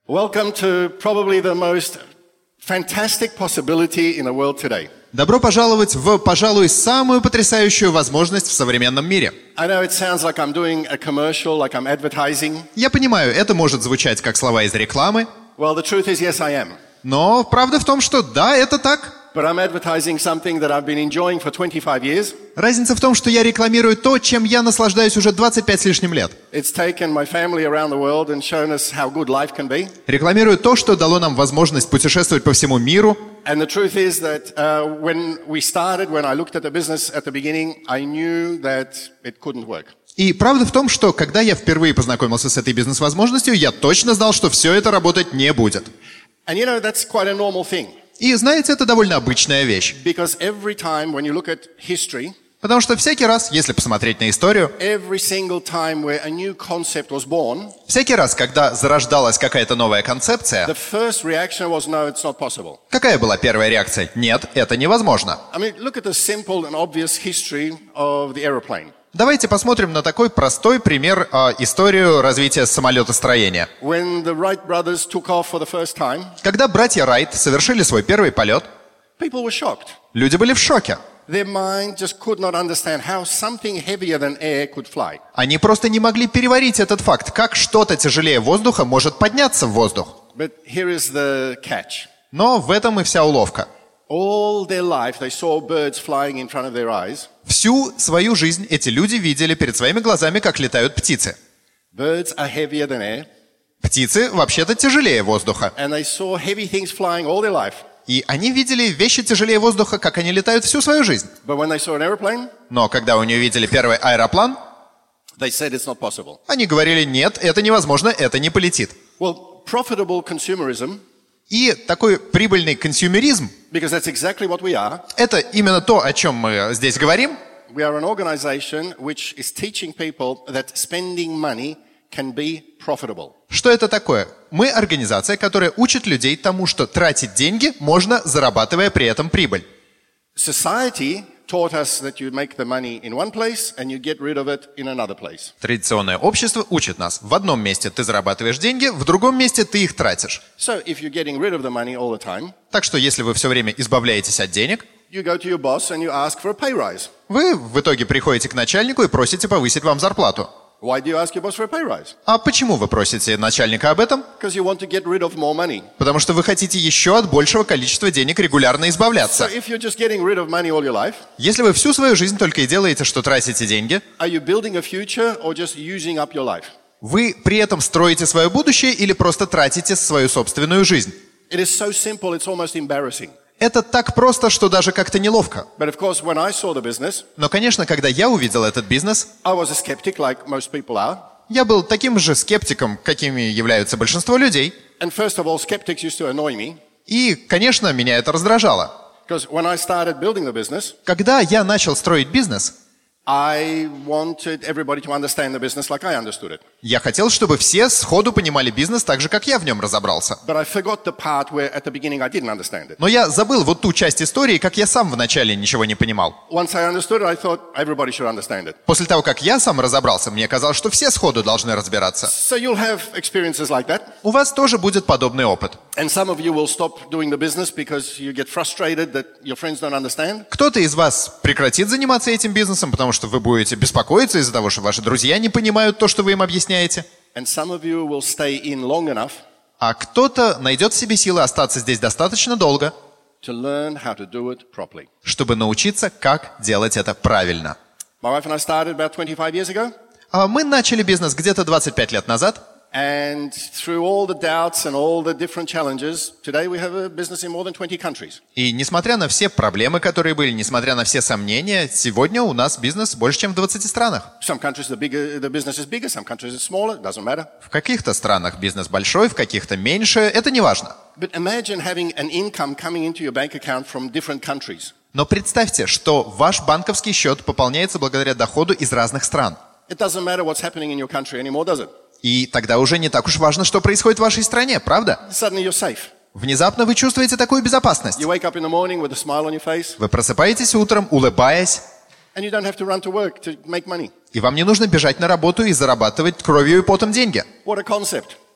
Welcome to probably the most fantastic possibility in the world today. Добро пожаловать в, пожалуй, самую потрясающую возможность в современном мире. I know it sounds like I'm doing a commercial, like I'm advertising. Я понимаю, это может звучать как слова из рекламы, Well, the truth is, yes, I am. но правда в том, что да, это так. But I'm advertising something that I've been enjoying for 25 years. Разница в том, что я рекламирую то, чем я наслаждаюсь уже 25 с лишним лет. It's taken my family around the world and shown us how good life can be. Рекламирую то, что дало нам возможность путешествовать по всему миру. And the truth is that when I looked at the business at the beginning, I knew that it couldn't work. И правда в том, что когда я впервые познакомился с этой бизнес-возможностью, я точно знал, что все это работать не будет. And that's quite a normal thing. И знаете, это довольно обычная вещь. Because every time when you look at history, Потому что всякий раз, если посмотреть на историю, every single time where a new concept was born, всякий раз, когда зарождалась какая-то новая концепция, the first reaction was, no, it's not possible. какая была первая реакция? Нет, это невозможно. I mean, look at the simple and obvious history of the aeroplane. Давайте посмотрим на такой простой пример историю развития самолетостроения. When the Wright brothers took off for the first time, Когда братья Райт совершили свой первый полет, people were shocked. люди были в шоке. Their mind just could not understand how something heavier than air could fly. Они просто не могли переварить этот факт, как что-то тяжелее воздуха может подняться в воздух. But here is the catch. Но в этом и вся уловка. All their life they saw birds flying in front of their eyes. Всю свою жизнь эти люди видели перед своими глазами, как летают птицы. Birds are heavier than air. Птицы вообще-то тяжелее воздуха. And they saw heavy things flying all their life. И они видели вещи тяжелее воздуха, как они летают всю свою жизнь. But when they saw an airplane, Но когда они увидели первый аэроплан, they said it's not possible. они говорили: нет, это невозможно, это не полетит. Well, profitable consumerism, И такой прибыльный консюмеризм, because that's exactly what we are. это именно то, о чем мы здесь говорим. We are an organization which is teaching people that spending money can be profitable. Что это такое? Мы организация, которая учит людей тому, что тратить деньги можно, зарабатывая при этом прибыль. Society taught us that you make the money in one place and you get rid of it in another place. Традиционное общество учит нас: в одном месте ты зарабатываешь деньги, в другом месте ты их тратишь. So if you're getting rid of the money all the time, Так что если вы все время избавляетесь от денег, you go to your boss and you ask for a pay rise. вы в итоге приходите к начальнику и просите повысить вам зарплату. Why do you ask your boss for a pay rise? А почему вы просите начальника об этом? Because you want to get rid of more money. Потому что вы хотите еще от большего количества денег регулярно So избавляться. if you're just getting rid of money all your life, Если вы всю свою жизнь только и делаете, что тратите деньги, are you building a future or just using up your life? вы при этом строите свое будущее или просто тратите свою собственную жизнь? It is so simple, it's almost embarrassing. Это так просто, что даже как-то неловко. But of course, when I saw the business, Но, конечно, когда я увидел этот бизнес, I was a skeptic like most people are. я был таким же скептиком, какими являются большинство людей. And first of all, skeptics used to annoy me. И, конечно, меня это раздражало. Because when I started building the business, Когда я начал строить бизнес, I wanted everybody to understand the business like I understood it. я хотел, чтобы все сходу понимали бизнес так же, как я в нем разобрался. But I forgot the part where at the beginning I didn't understand it. Но я забыл вот ту часть истории, как я сам вначале ничего не понимал. Once I understood it, I thought everybody should understand it. После того, как я сам разобрался, мне казалось, что все сходу должны разбираться. So you'll have experiences like that. У вас тоже будет подобный опыт. And some of you will stop doing the business because you get frustrated that your friends don't understand. Кто-то из вас прекратит заниматься этим бизнесом, потому что вы будете беспокоиться из-за того, что ваши друзья не понимают то, что вы им объясняете. And some of you will stay in long enough А кто-то найдет в себе силы остаться здесь достаточно долго, to learn how to do it properly. чтобы научиться, как делать это правильно. My wife and I started about 25 years ago. Мы начали бизнес где-то 25 лет назад. And through all the doubts and all the different challenges, today we have a business in more than 20 countries. И несмотря на все проблемы, которые были, несмотря на все сомнения, сегодня у нас бизнес больше, чем в 20 странах. Some countries the business is bigger, some countries it's smaller, it doesn't matter. В каких-то странах бизнес большой, в каких-то меньше, это не важно. But imagine having an income coming into your bank account from different countries. Но представьте, что ваш банковский счет пополняется благодаря доходу из разных стран. It doesn't matter what's happening in your country anymore, does it? И тогда уже не так уж важно, что происходит в вашей стране, правда? Suddenly you're safe. Внезапно вы чувствуете такую безопасность. You wake up in the morning with a smile on your face, Вы просыпаетесь утром, улыбаясь, and you don't have to run to work to make money. и вам не нужно бежать на работу и зарабатывать кровью и потом деньги. What a concept.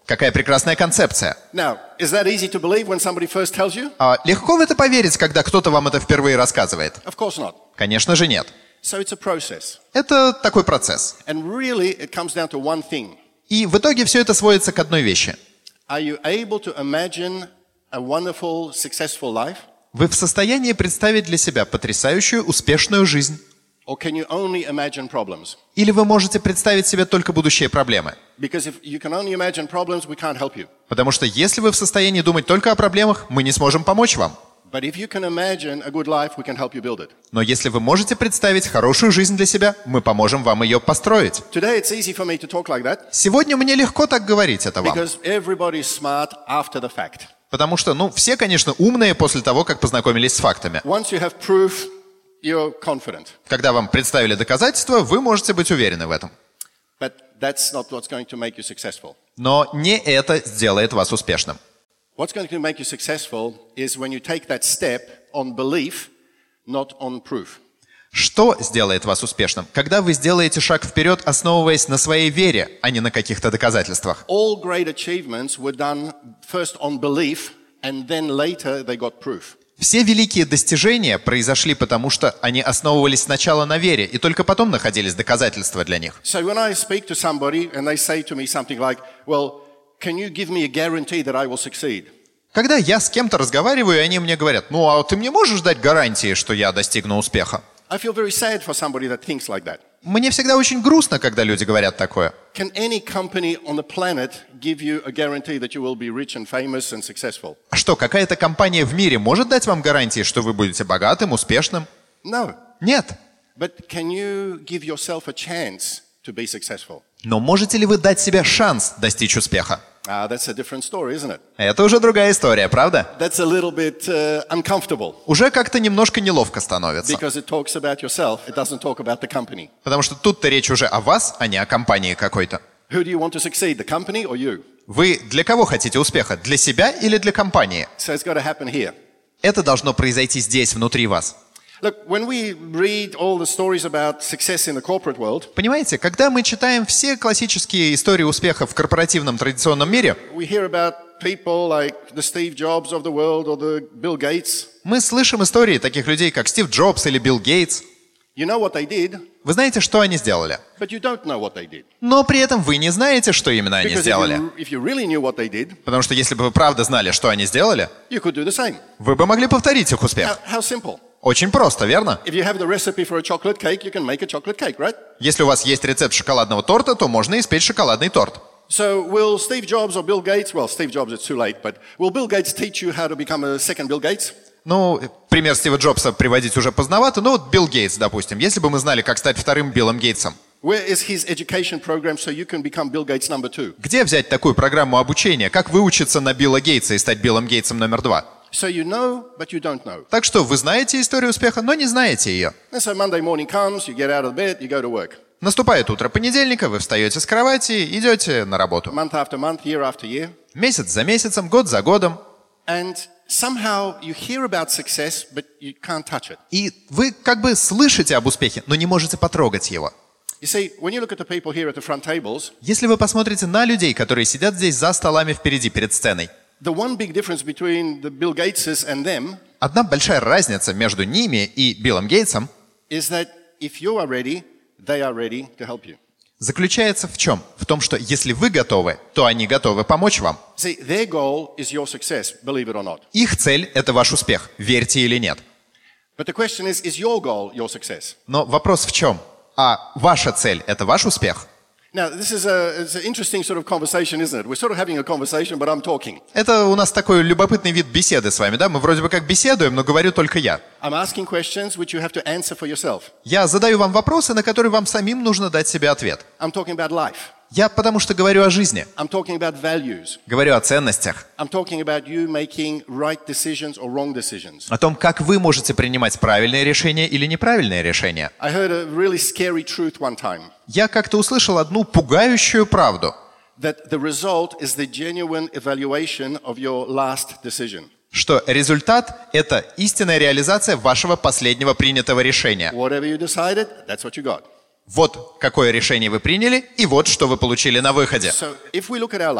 Какая прекрасная концепция. Now, is that easy to believe when somebody first tells you? Легко в это поверить, когда кто-то вам это впервые рассказывает? Of course not. Конечно же нет. So it's a process. Это такой процесс. And really, it comes down to one thing. И в итоге все это сводится к одной вещи. Are you able to imagine a wonderful, successful life? Вы в состоянии представить для себя потрясающую, успешную жизнь? Or can you only imagine problems? Или вы можете представить себе только будущие проблемы? Because if you can only imagine problems, we can't help you. Потому что если вы в состоянии думать только о проблемах, мы не сможем помочь вам. But if you can imagine a good life, we can help you build it. Но если вы можете представить хорошую жизнь для себя, мы поможем вам ее построить. Today, it's easy for me to talk like that Сегодня мне легко так говорить это вам. because everybody's smart after the fact. Потому что, все, конечно, умные после того, как познакомились с фактами. Once you have proof, you're confident. Когда вам представили доказательства, вы можете быть уверены в этом. But that's not what's going to make you successful. Но не это сделает вас успешным. What's going to make you successful is when you take that step on belief, not on proof. Что сделает вас успешным? Когда вы сделаете шаг вперед, основываясь на своей вере, а не на каких-то доказательствах. All great achievements were done first on belief, and then later they got proof. Все великие достижения произошли потому, что они основывались сначала на вере, и только потом находились доказательства для них. So when I speak to somebody and they say to me something like, well, can you give me a guarantee that I will succeed? Когда я с кем-то разговариваю, и они мне говорят, а ты мне можешь дать гарантии, что я достигну успеха? I feel very sad for somebody that thinks like that. Мне всегда очень грустно, когда люди говорят такое. Can any company on the planet give you a guarantee that you will be rich and famous and successful? А что, какая-то компания в мире может дать вам гарантии, что вы будете богатым, успешным? No. Нет. But can you give yourself a chance to be successful? Но можете ли вы дать себе шанс достичь успеха? That's a different story, isn't it? Это уже другая история, правда? That's a little bit uncomfortable Уже как-то немножко неловко становится. because it talks about yourself. It doesn't talk about the company. Потому что тут-то речь уже о вас, а не о компании какой-то. Who do you want to succeed, the company or you? Вы для кого хотите успеха? Для себя или для компании? So it's got to happen here. Это должно произойти здесь, внутри вас. Look, when we read all the stories about success in the corporate world, Понимаете, когда мы читаем все классические истории успеха в корпоративном традиционном мире, we hear about people like the Steve Jobs of the world or the Bill Gates. мы слышим истории таких людей, как Стив Джобс или Билл Гейтс. You know what they did, Вы знаете, что они сделали. but you don't know what they did. Но при этом вы не знаете, что именно они Because сделали. if you really knew what they did, Потому что если бы вы правда знали, что они сделали, you could do the same. вы бы могли повторить их успех. How simple. Очень просто, верно? If you have the recipe for a chocolate cake, you can make a chocolate cake, right? Если у вас есть рецепт шоколадного торта, то можно испечь шоколадный торт. So will Steve Jobs or Bill Gates, well, Steve Jobs, it's too late, but will Bill Gates teach you how to become a second Bill Gates? Пример Стива Джобса приводить уже поздновато, но вот Билл Гейтс, допустим. Если бы мы знали, как стать вторым Биллом Гейтсом, Where is his education program so you can become Bill Gates number 2? где взять такую программу обучения? Как выучиться на Билла Гейтса и стать Биллом Гейтсом номер 2? So you know, but you don't know. Так что вы знаете историю успеха, но не знаете ее. And so Monday morning comes, you get out of bed, you go to work. Наступает утро понедельника, вы встаете с кровати, идете на работу. Month after month, year after year. Месяц за месяцем, год за годом. And somehow you hear about success, but you can't touch it. И вы как бы слышите об успехе, но не можете потрогать его. You see, when you look at the people here at the front tables, Если вы посмотрите на людей, которые сидят здесь за столами впереди, перед сценой, the one big difference between the Bill Gateses and them одна большая разница между ними и Биллом Гейтсом is that if you are ready, they are ready to help you. заключается в чем? В том, что если вы готовы, то они готовы помочь вам. See, their goal is your success, believe it or not. Их цель – это ваш успех, верьте или нет. But the question is your goal your success? Но вопрос в чем? А ваша цель – это ваш успех? Now, this is it's an interesting sort of conversation, isn't it? We're sort of having a conversation, but I'm talking. Это у нас такой любопытный вид беседы с вами, да? Мы вроде бы как беседуем, но говорю только я. I'm asking questions which you have to answer for yourself. Я задаю вам вопросы, на которые вам самим нужно дать себе ответ. I'm talking about life. Я потому что говорю о жизни, I'm talking about values. говорю о ценностях, I'm talking about you making right decisions or wrong decisions. о том, как вы можете принимать правильные решения или неправильные решения. I heard a really scary truth one time, Я как-то услышал одну пугающую правду, that the result is the genuine evaluation of your last decision. что результат – это истинная реализация вашего последнего принятого решения. Whatever you decided, that's what you got. Вот какое решение вы приняли, и вот что вы получили на выходе. So if we look at our life,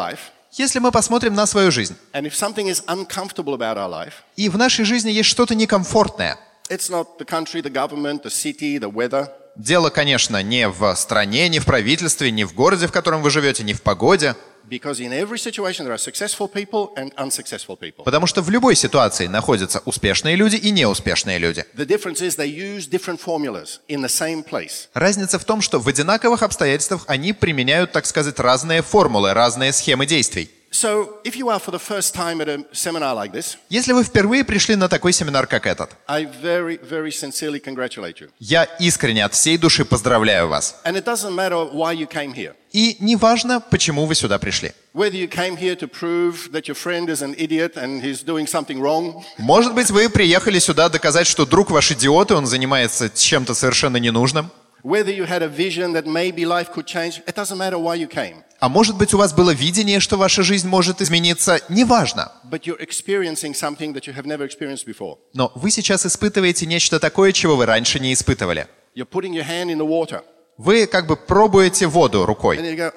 Если мы посмотрим на свою жизнь, and if something is uncomfortable about our life, и в нашей жизни есть что-то некомфортное, it's not the country, the government, the city, the weather. дело, конечно, не в стране, не в правительстве, не в городе, в котором вы живете, не в погоде, Because in every situation there are successful people and unsuccessful people. потому что в любой ситуации находятся успешные люди и неуспешные люди. The difference is they use different formulas in the same place. Разница в том, что в одинаковых обстоятельствах они применяют, так сказать, разные формулы, разные схемы действий. So if you are for the first time at a seminar like this, Если вы впервые пришли на такой семинар, как этот, I very, very sincerely congratulate you. я искренне от всей души поздравляю вас. And it doesn't matter why you came here. И неважно, почему вы сюда пришли. Whether you came here to prove that your friend is an idiot and he's doing something wrong, Может быть, вы приехали сюда доказать, что друг ваш идиот, и он занимается чем-то совершенно ненужным. whether you had a vision that maybe life could change, it doesn't matter why you came. А может быть, у вас было видение, что ваша жизнь может измениться, неважно. But you're experiencing something that you have never experienced before. Но вы сейчас испытываете нечто такое, чего вы раньше не испытывали. You're putting your hand in the water. Вы как бы пробуете воду And рукой. you go,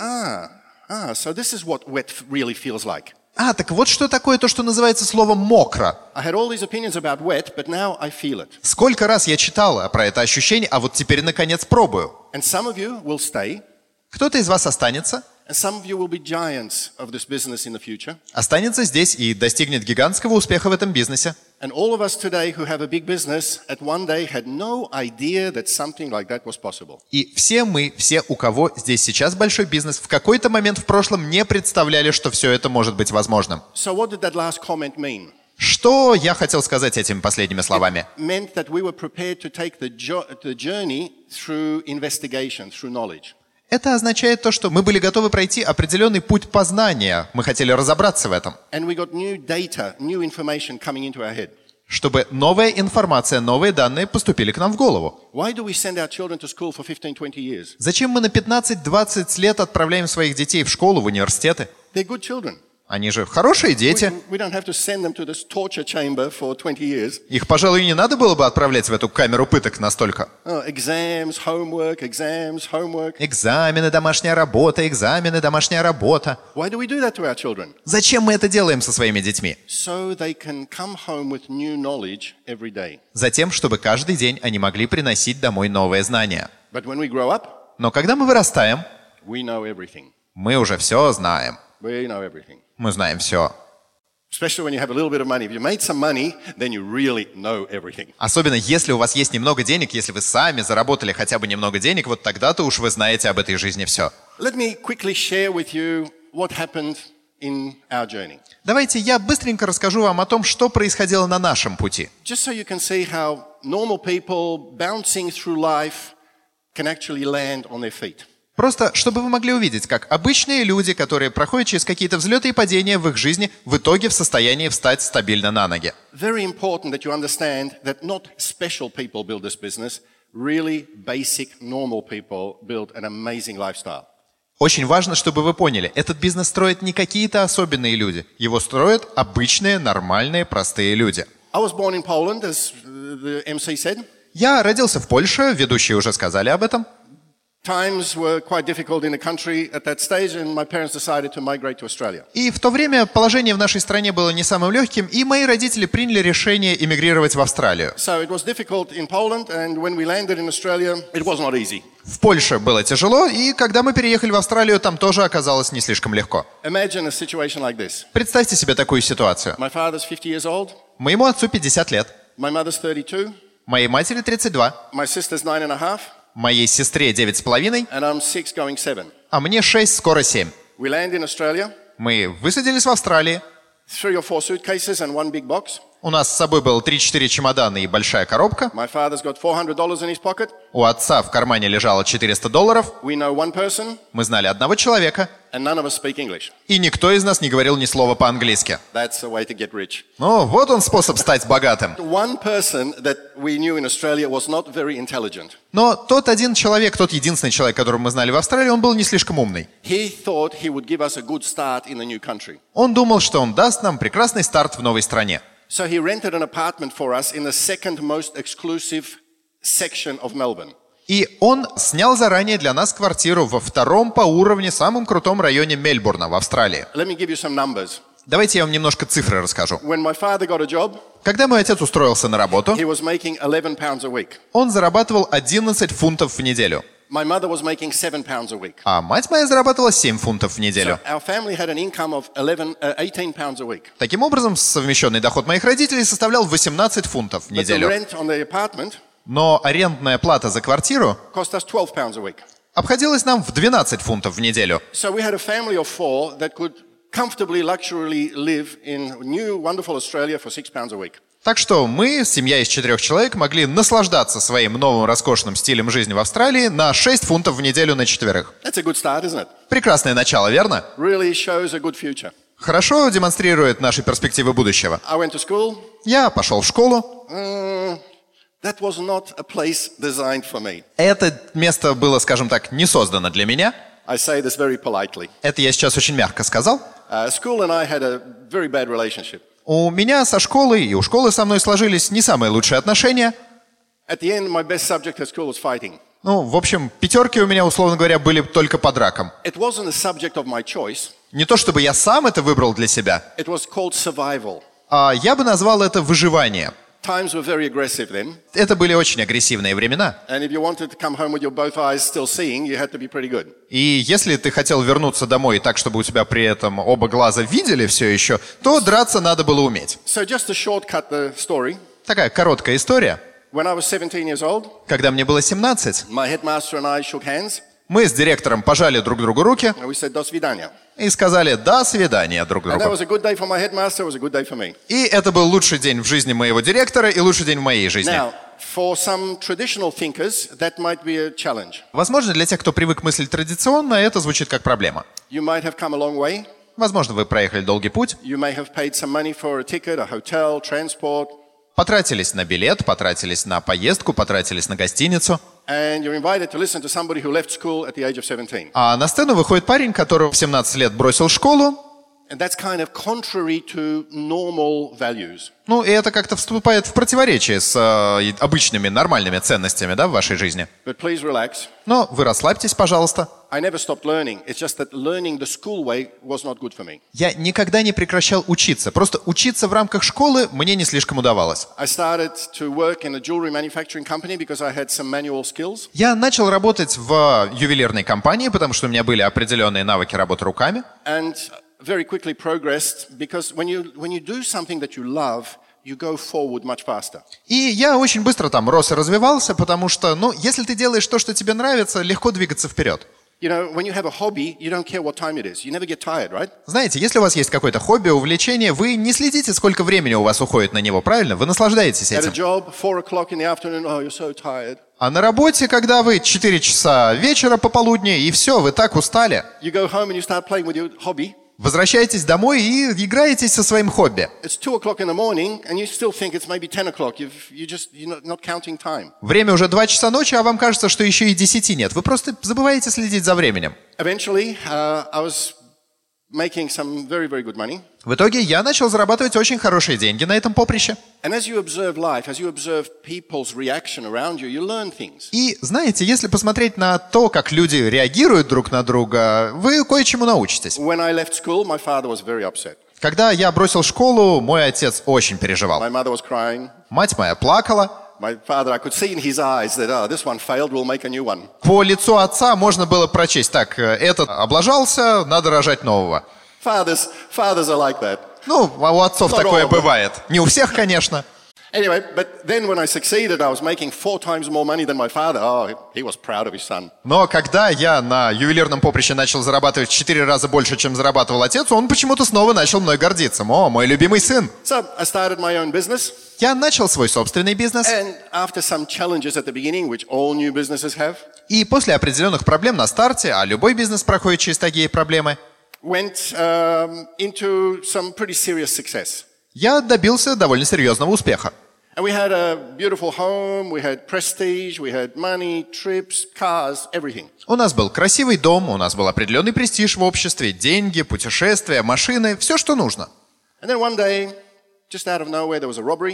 so this is what wet really feels like. Так вот что такое то, что называется словом «мокро». I had all these opinions about wet, but now I feel it. Сколько раз я читала про это ощущение, а вот теперь, наконец, пробую. And some of you will stay, Кто-то из вас останется, and some of you will be giants of this business in the future. останется здесь и достигнет гигантского успеха в этом бизнесе. And all of us today who have a big business at one day had no idea that something like that was possible. И все мы, все, у кого здесь сейчас большой бизнес, в какой-то момент в прошлом не представляли, что все это может быть возможным. So what did that last comment mean? Что я хотел сказать этими последними словами? It meant that we were prepared to take the journey through investigation, through knowledge. Это означает то, что мы были готовы пройти определенный путь познания. Мы хотели разобраться в этом. And we got new data, new information coming into our head. Чтобы новая информация, новые данные поступили к нам в голову. Why do we send our children to school for 15-20 years? Зачем мы на 15-20 лет отправляем своих детей в школу, в университеты? They're good children. Они же хорошие дети. We don't have to send them to this torture chamber for 20 years. Их, пожалуй, не надо было бы отправлять в эту камеру пыток настолько. Exams, homework. Экзамены, домашняя работа, экзамены, домашняя работа. Why do we do that to our children? Зачем мы это делаем со своими детьми? So they can come home with new knowledge every day. Затем, чтобы каждый день они могли приносить домой новые знания. But when we grow up, Но когда мы вырастаем, we know everything. мы уже все знаем. We know everything. Мы знаем все. Especially when you have a little bit of money. If you made some money, then you really know everything. Особенно если у вас есть немного денег, если вы сами заработали хотя бы немного денег, вот тогда-то уж вы знаете об этой жизни все. Let me quickly share with you what happened in our journey. Давайте я быстренько расскажу вам о том, что происходило на нашем пути. Just so you can see how normal people bouncing through life can actually land on their feet. Просто, чтобы вы могли увидеть, как обычные люди, которые проходят через какие-то взлеты и падения в их жизни, в итоге в состоянии встать стабильно на ноги. Very important that you understand that not special people build this business, really basic, normal people build an amazing lifestyle. Очень важно, чтобы вы поняли, этот бизнес строят не какие-то особенные люди. Его строят обычные, нормальные, простые люди. I was born in Poland, as the MC said. Я родился в Польше, ведущие уже сказали об этом. Times were quite difficult in the country at that stage, and my parents decided to migrate to Australia. И в то время положение в нашей стране было не самым легким, и мои родители приняли решение эмигрировать в Австралию. So it was difficult in Poland, and when we landed in Australia, it was not easy. В Польше было тяжело, и когда мы переехали в Австралию, там тоже оказалось не слишком легко. Imagine a situation like this. Представьте себе такую ситуацию. My father's 50 years old, Моему отцу 50 лет, my mother's 32, моей матери 32, my sister's 9.5, моей сестре 9,5, and I'm 6 going 7. а мне 6, скоро 7. We land in Australia, Мы высадились в Австралии. 3 or 4 suitcases and one big box. У нас с собой было 3-4 чемодана и большая коробка. My father's got $400 in his pocket. У отца в кармане лежало $400. We know one person, Мы знали одного человека, and none of us speak English. и никто из нас не говорил ни слова по-английски. That's a way to get rich. Ну, вот он способ стать богатым. One person that we knew in Australia was not very intelligent. Но тот один человек, тот единственный человек, которого мы знали в Австралии, он был не слишком умный. He thought he would give us a good start in a new country. Он думал, что он даст нам прекрасный старт в новой стране. So he rented an apartment for us in the second most exclusive section of Melbourne. И он снял заранее для нас квартиру во втором по уровню самом крутом районе Мельбурна в Австралии. Let me give you some numbers. Давайте я вам немножко цифры расскажу. When my father got a job, Когда мой отец устроился на работу, he was making 11 pounds a week. он зарабатывал 11 фунтов в неделю. My mother was making 7 pounds a week. А мать моя зарабатывала 7 фунтов в неделю. So our family had an income of 18 pounds a week. Таким образом, совмещенный доход моих родителей составлял 18 фунтов в But the неделю. rent on the apartment Но арендная плата за квартиру cost us 12 pounds a week. обходилась нам в 12 фунтов в неделю. So we had a family of 4 that could comfortably, luxuriously live in new, wonderful Australia for 6 pounds a week. Так что мы, семья из 4 человек, могли наслаждаться своим новым роскошным стилем жизни в Австралии на 6 фунтов в неделю на четверых. That's a good start, isn't it? Прекрасное начало, верно? Really shows a good future. Хорошо демонстрирует наши перспективы будущего. I went to school. Я пошел в школу. That was not a place designed for me. Это место было, скажем так, не создано для меня. I say this very politely. Это я сейчас очень мягко сказал. School and I had a very bad relationship. У меня со школой и у школы со мной сложились не самые лучшие отношения. At the end, my best subject at school was fighting. Ну, в общем, пятерки у меня, условно говоря, были только по дракам. It wasn't a subject of my choice. Не то чтобы я сам это выбрал для себя, It was called survival. а я бы назвал это выживание. Times were very aggressive then. Это были очень агрессивные времена. And if you wanted to come home with your both eyes still seeing, you had to be pretty good. И если ты хотел вернуться домой так, чтобы у тебя при этом оба глаза видели все еще, то драться надо было уметь. So just to shortcut the story, Такая короткая история. when I was 17 years old, Когда мне было 17, my headmaster and I shook hands мы с директором пожали друг другу руки and we said, "До свидания." и сказали «до свидания» друг And that другу. was a good day for my headmaster, it was a good day for me. И это был лучший день в жизни моего директора и лучший день в моей жизни. Now, for some traditional thinkers, that might be a challenge. Возможно, для тех, кто привык мыслить традиционно, это звучит как проблема. You might have come a long way. Возможно, вы проехали долгий путь, You may have paid some money for a ticket, a hotel, transport, потратились на билет, потратились на поездку, потратились на гостиницу. and you're invited to listen to somebody who left school at the age of 17. А на сцену выходит парень, который в 17 лет бросил школу. And that's kind of contrary to normal values. Ну, и это как-то вступает в противоречие с обычными, нормальными ценностями, да, в вашей жизни. But please relax. Но вы расслабьтесь, пожалуйста. I never stopped learning. It's just that learning the school way was not good for me. Я никогда не прекращал учиться. Просто учиться в рамках школы мне не слишком удавалось. I started to work in a jewelry manufacturing company because I had some manual skills. Я начал работать в ювелирной компании, потому что у меня были определенные навыки работы руками. And very quickly progressed because when you do something that you love, you go forward much faster. И я очень быстро там рос и развивался, потому что, ну, если ты делаешь то, что тебе нравится, легко двигаться вперед. You know, when you have a hobby, you don't care what time it is. You never get tired, right? Знаете, если у вас есть какое-то хобби, увлечение, вы не следите, сколько времени у вас уходит на него, правильно? Вы наслаждаетесь At a этим. job, 4 o'clock in the afternoon, oh, you're so tired. А на работе, когда вы 4 часа вечера пополудни, и все, вы так устали. You go home and you start playing with your hobby. Возвращаетесь домой и играетесь со своим хобби. It's 2 o'clock in the morning and you still think it's maybe 10 o'clock. You're not counting time. Время уже 2 часа ночи, а вам кажется, что еще и 10 нет. Вы просто забываете следить за временем. Eventually, I was making some very, very good money. В итоге я начал зарабатывать очень хорошие деньги на этом поприще. And as you observe life, as you observe people's reaction around you, you learn things. И знаете, если посмотреть на то, как люди реагируют друг на друга, вы кое-чему научитесь. When I left school, my father was very upset. Когда я бросил школу, мой отец очень переживал. My mother was crying. Мать моя плакала. My father, I could see in his eyes that, oh, this one failed, we'll make a new one. По лицу отца можно было прочесть: так, этот облажался, надо рожать нового. Fathers are like that. Ну, а у отцов Not такое all of them. бывает. Не у всех, конечно. Anyway, but then when I succeeded, I was making 4 times more money than my father. Oh, he was proud of his son. Но когда я на ювелирном поприще начал зарабатывать в 4 раза больше, чем зарабатывал отец, он почему-то снова начал мной гордиться. О, мой любимый сын. So I started my own business. Я начал свой собственный бизнес. And after some challenges at the beginning, which all new businesses have, И после определенных проблем на старте, а любой бизнес проходит через такие проблемы, went into some pretty serious success. я добился довольно серьезного успеха. And we had a beautiful home, we had prestige, we had money, trips, cars, everything. У нас был красивый дом, у нас был определенный престиж в обществе, деньги, путешествия, машины, все, что нужно. And then one day, just out of nowhere, there was a robbery.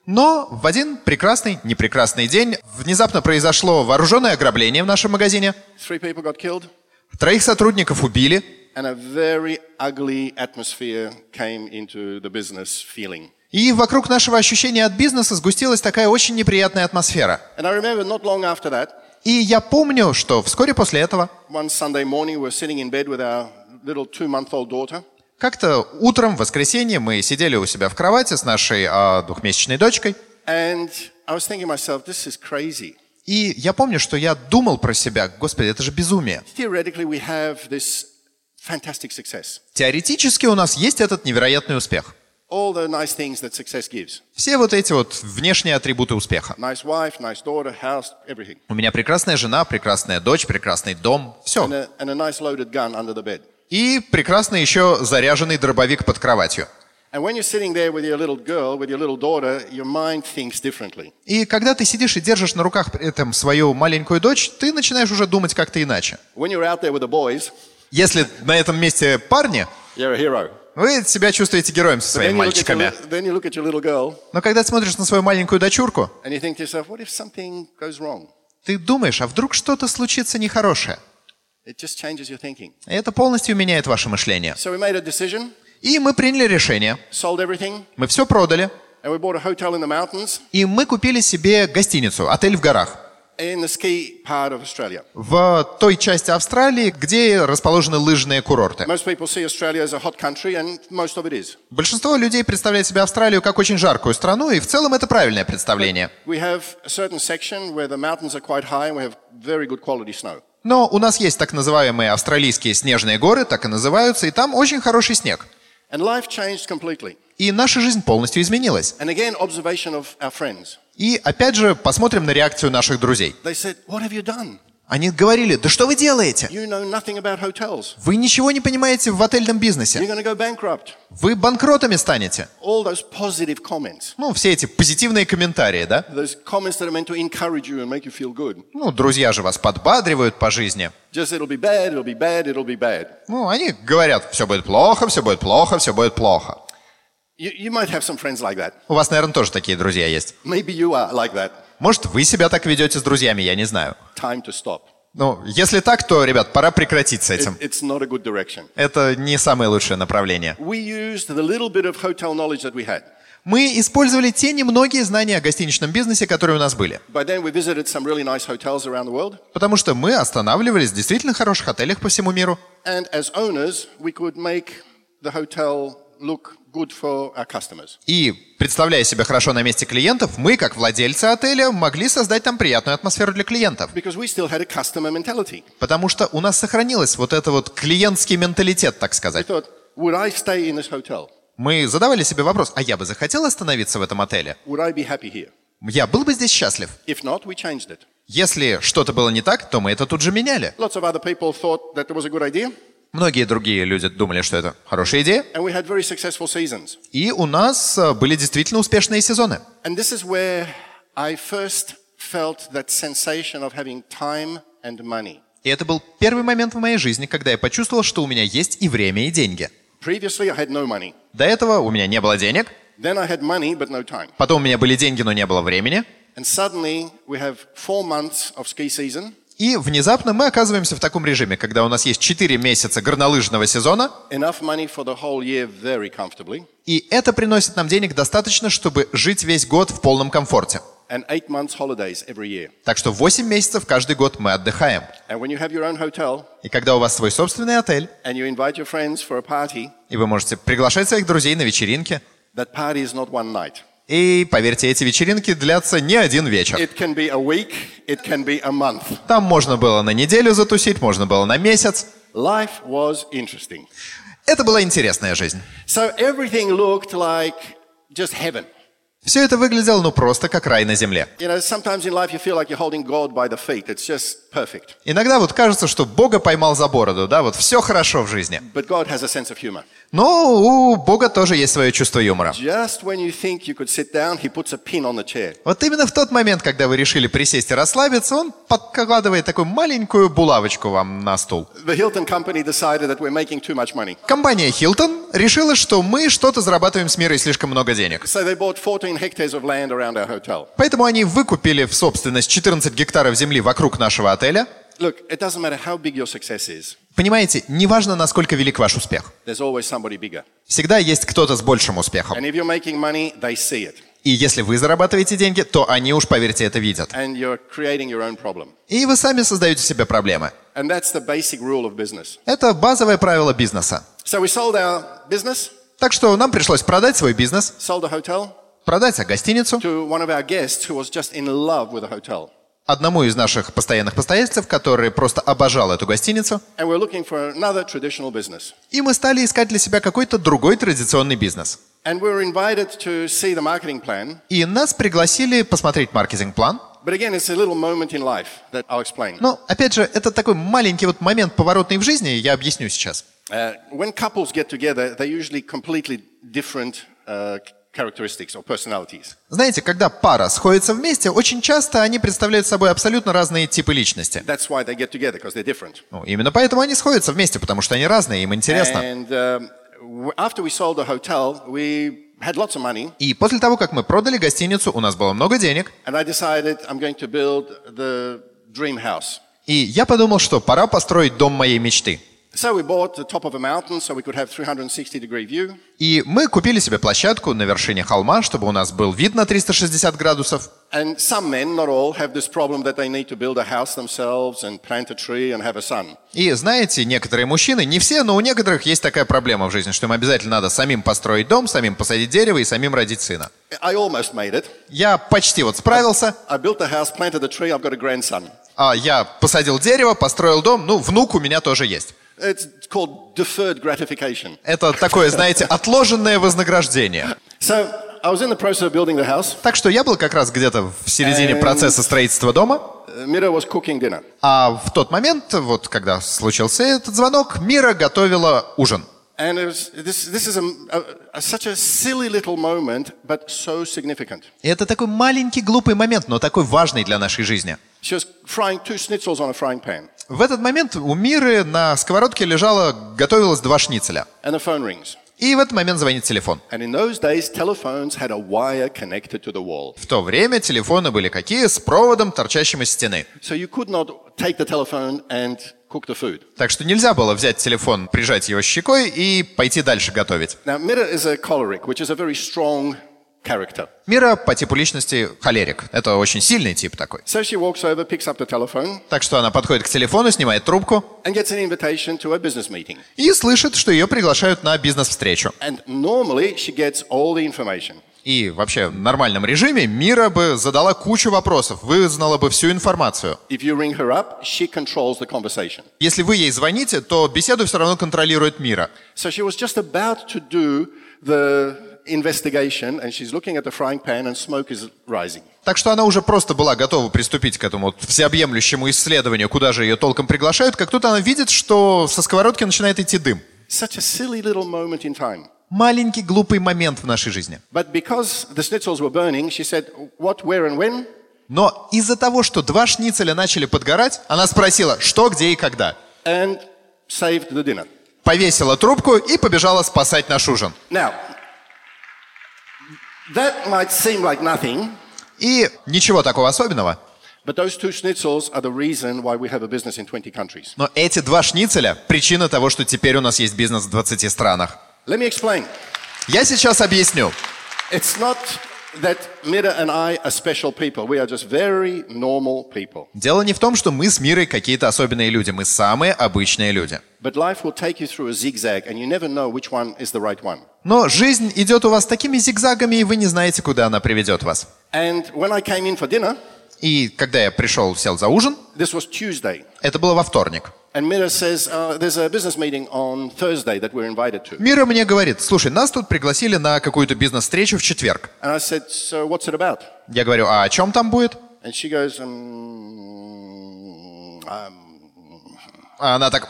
Но в один непрекрасный день внезапно произошло вооруженное ограбление в нашем магазине. 3 people got killed, 3 сотрудников убили. and a very ugly atmosphere came into the business feeling. И вокруг нашего ощущения от бизнеса сгустилась такая очень неприятная атмосфера. And I remember not long after that, И я помню, что вскоре после этого, one Sunday morning, we were sitting in bed with our little 2-month-old daughter. как-то утром, в воскресенье, мы сидели у себя в кровати с нашей 2-месячной дочкой. And I was thinking to myself, this is crazy. И я помню, что я думал про себя, господи, это же безумие. Theoretically, we have this fantastic success. Теоретически у нас есть этот невероятный успех. All the nice things that success gives. Все вот эти вот внешние атрибуты успеха. Nice wife, nice daughter, house, everything. У меня прекрасная жена, прекрасная дочь, прекрасный дом. Все. And a nice loaded gun under the bed. И прекрасный еще заряженный дробовик под кроватью. And when you're sitting there with your little girl, with your little daughter, your mind thinks differently. И когда ты сидишь и держишь на руках при этом свою маленькую дочь, ты начинаешь уже думать как-то иначе. When you're out there with the boys, Если на этом месте парни, you're a hero. вы себя чувствуете героем со своими мальчиками. Then you look at your little girl, Но когда ты смотришь на свою маленькую дочурку, and you think to yourself, what if something goes wrong? ты думаешь, а вдруг что-то случится нехорошее? It just changes your thinking. И это полностью меняет ваше мышление. So we made a decision, И мы приняли решение. sold everything, Мы все продали. and we bought a hotel in the mountains И мы купили себе гостиницу, отель в горах. in the ski part of Australia. В той части Австралии, где расположены лыжные курорты. Most people see Australia as a hot country, and most of it is. Большинство людей представляет себе Австралию как очень жаркую страну, и в целом это правильное представление. We have a certain section where the mountains are quite high, and we have very good quality snow. Но у нас есть так называемые австралийские снежные горы, так и называются, и там очень хороший снег. And life changed completely. И наша жизнь полностью изменилась. And again, observation of our friends. И опять же, посмотрим на реакцию наших друзей. They said, what have you done? Они говорили, да что вы делаете? You know nothing about hotels. Вы ничего не понимаете в отельном You're бизнесе. going to go bankrupt. Вы банкротами станете. All those positive comments. Ну, все эти позитивные комментарии, да? Those comments that are meant to encourage you and make you feel good. Ну, друзья же вас подбадривают по жизни. Just it'll be bad, it'll be bad, it'll be bad. Ну, они говорят, все будет плохо, все будет плохо, все будет плохо. You might have some friends like that. У вас, наверное, тоже такие друзья есть. Maybe you are like that. Может, вы себя так ведете с друзьями, я не знаю. Time to stop. Ну, если так, то, ребят, пора прекратить с этим. It's not a good direction. Это не самое лучшее направление. We used the little bit of hotel knowledge that we had. Мы использовали те немногие знания о гостиничном бизнесе, которые у нас были. By then, we visited some really nice hotels around the world. Потому что мы останавливались в действительно хороших отелях по всему миру. And as owners, we could make the hotel look good for our customers. И, представляя себя хорошо на месте клиентов, мы, как владельцы отеля, могли создать там приятную атмосферу для клиентов. Because we still had a customer mentality. Потому что у нас сохранилась вот это вот клиентский менталитет, так We сказать. thought, would I stay in this hotel? Мы задавали себе вопрос, а я бы захотел остановиться в этом отеле? Would I be happy here? Я был бы здесь счастлив. If not, we changed it. Если что-то было не так, то мы это тут же меняли. Lots of other people thought that it was a good idea, Многие другие люди думали, что это хорошая идея. and we had very successful seasons. И у нас были действительно успешные сезоны. And this is where I first felt that sensation of having time and money. И это был первый момент в моей жизни, когда я почувствовал, что у меня есть и время, и деньги. Previously, I had no money. До этого у меня не было денег, Then I had money, but no time. потом у меня были деньги, но не было времени. And suddenly, we have 4 months of ski season, И внезапно мы оказываемся в таком режиме, когда у нас есть 4 месяца горнолыжного сезона, enough money for the whole year very comfortably, и это приносит нам денег достаточно, чтобы жить весь год в полном комфорте. and 8 months holidays every year. Так что 8 месяцев каждый год мы отдыхаем. And when you have your own hotel, И когда у вас свой собственный отель, and you invite your friends for a party, и вы можете приглашать своих друзей на вечеринки, that party is not one night. и, поверьте, эти вечеринки длятся не один вечер. It can be a week, it can be a month. Там можно было на неделю затусить, можно было на месяц. Life was interesting. Это была интересная жизнь. So everything looked like just heaven. Все это выглядело, ну, просто как рай на земле. You know, sometimes in life you feel like you're holding God by the feet. It's just perfect. Иногда вот кажется, что Бога поймал за бороду, да, вот все хорошо в жизни. But God has a sense of humor. Но у Бога тоже есть свое чувство юмора. Just when you think you could sit down, He puts a pin on the chair. Вот именно в тот момент, когда вы решили присесть и расслабиться, Он подкладывает такую маленькую булавочку вам на стул. The Hilton company decided that we're making too much money. Компания Hilton решила, что мы что-то зарабатываем с мирой слишком много денег. So they bought 14 hectares of land around our hotel. Поэтому они выкупили в собственность 14 гектаров земли вокруг нашего отеля. Look, it doesn't matter how big your success is. Понимаете, неважно, насколько велик ваш успех. There's always somebody bigger. Всегда есть кто-то с большим успехом. And if you're making money, they see it. И если вы зарабатываете деньги, то они уж, поверьте, это видят. And you're creating your own problem. И вы сами создаете себе проблемы. And that's the basic rule of business. Это базовое правило бизнеса. So we sold our business, Так что нам пришлось продать свой бизнес, sold a hotel продать гостиницу to one of our guests who was just in love with the hotel. одному из наших постоянных постояльцев, который просто обожал эту гостиницу. And we're looking for another traditional business. И мы стали искать для себя какой-то другой традиционный бизнес. And we were invited to see the marketing plan. И нас пригласили посмотреть маркетинг-план. But again, it's a little moment in life that I'll explain. Но, опять же, это такой маленький вот момент поворотный в жизни, я объясню сейчас. When couples get together, they're usually completely different characteristics or personalities. Знаете, когда пара сходится вместе, очень часто они представляют собой абсолютно разные типы личности. That's why they get together, because they're different. Ну, именно поэтому они сходятся вместе, потому что они разные, им интересно. And after we sold the hotel, we had lots of money. И после того, как мы продали гостиницу, у нас было много денег. And I decided I'm going to build the dream house. И я подумал, что пора построить дом моей мечты. So we bought the top of a mountain so we could have 360-degree view. И мы купили себе площадку на вершине холма, чтобы у нас был вид на 360 градусов. And some men, not all, have this problem that they need to build a house themselves and plant a tree and have a son. И знаете, некоторые мужчины, не все, но у некоторых есть такая проблема в жизни, что им обязательно надо самим построить дом, самим посадить дерево и самим родить сына. I almost made it. Я почти вот справился. I built the house, planted the tree, I've got a grandson. Я посадил дерево, построил дом, внук у меня тоже есть. It's called deferred gratification. Это такое, знаете, отложенное вознаграждение. So I was in the process of building the house. Так что я был как раз где-то в середине процесса строительства дома. Mira was cooking dinner. А в тот момент, вот когда случился этот звонок, Мира готовила ужин. And this is such a silly little moment, but so significant. И это такой маленький глупый момент, но такой важный для нашей жизни. She was frying 2 schnitzels on a frying pan. В этот момент у Миры на сковородке готовилось 2 шницеля. And the phone rings. И в этот момент звонит телефон. And in those days, telephones had a wire connected to the wall. В то время телефоны были какие? С проводом, торчащим из стены. So you could not take the telephone and cook the food. Так что нельзя было взять телефон, прижать его щекой и пойти дальше готовить. Now, Mira is a choleric, which is a very strong character. Мира по типу личности холерик. Это очень сильный тип такой. So she walks over, picks up the telephone, Так что она подходит к телефону, снимает трубку and gets an invitation to a business meeting. и слышит, что ее приглашают на бизнес-встречу. And normally she gets all the information. И вообще в нормальном режиме Мира бы задала кучу вопросов, вызнала бы всю информацию. If you ring her up, she controls the conversation. Если вы ей звоните, то беседу все равно контролирует Мира. So she was just about to do the investigation, and she's looking at the frying pan, and smoke is rising. Так что она уже просто была готова приступить к этому всеобъемлющему исследованию, куда же ее толком приглашают, как тут она видит, что со сковородки начинает идти дым. Such a silly little moment in time. Маленький глупый момент в нашей жизни. But because the schnitzels were burning, she said, what, where, and when? Но из-за того, что 2 шницеля начали подгорать, она спросила, что, где и когда. And saved the dinner. Повесила трубку и побежала спасать наш ужин. Now, that might seem like nothing, И ничего такого особенного. but those 2 schnitzels are the reason why we have a business in 20 countries. Но эти 2 шницеля – причина того, что теперь у нас есть бизнес в 20 странах. Let me explain. Я сейчас объясню. It's not that Mira and I are special people. We are just very normal people. Дело не в том, что мы с Мирой какие-то особенные люди. Мы самые обычные люди. But life will take you through a zigzag, and you never know which one is the right one. Но жизнь идет у вас такими зигзагами, и вы не знаете, куда она приведет вас. And when I came in for dinner, И когда я пришел, сел за ужин, this was Tuesday. это было во вторник. And Mira says, there's a business meeting on Thursday that we're invited to. Мира мне говорит, слушай, нас тут пригласили на какую-то бизнес-встречу в четверг. And I said, so what's it about? Я говорю, а о чем там будет? And she goes, А она так...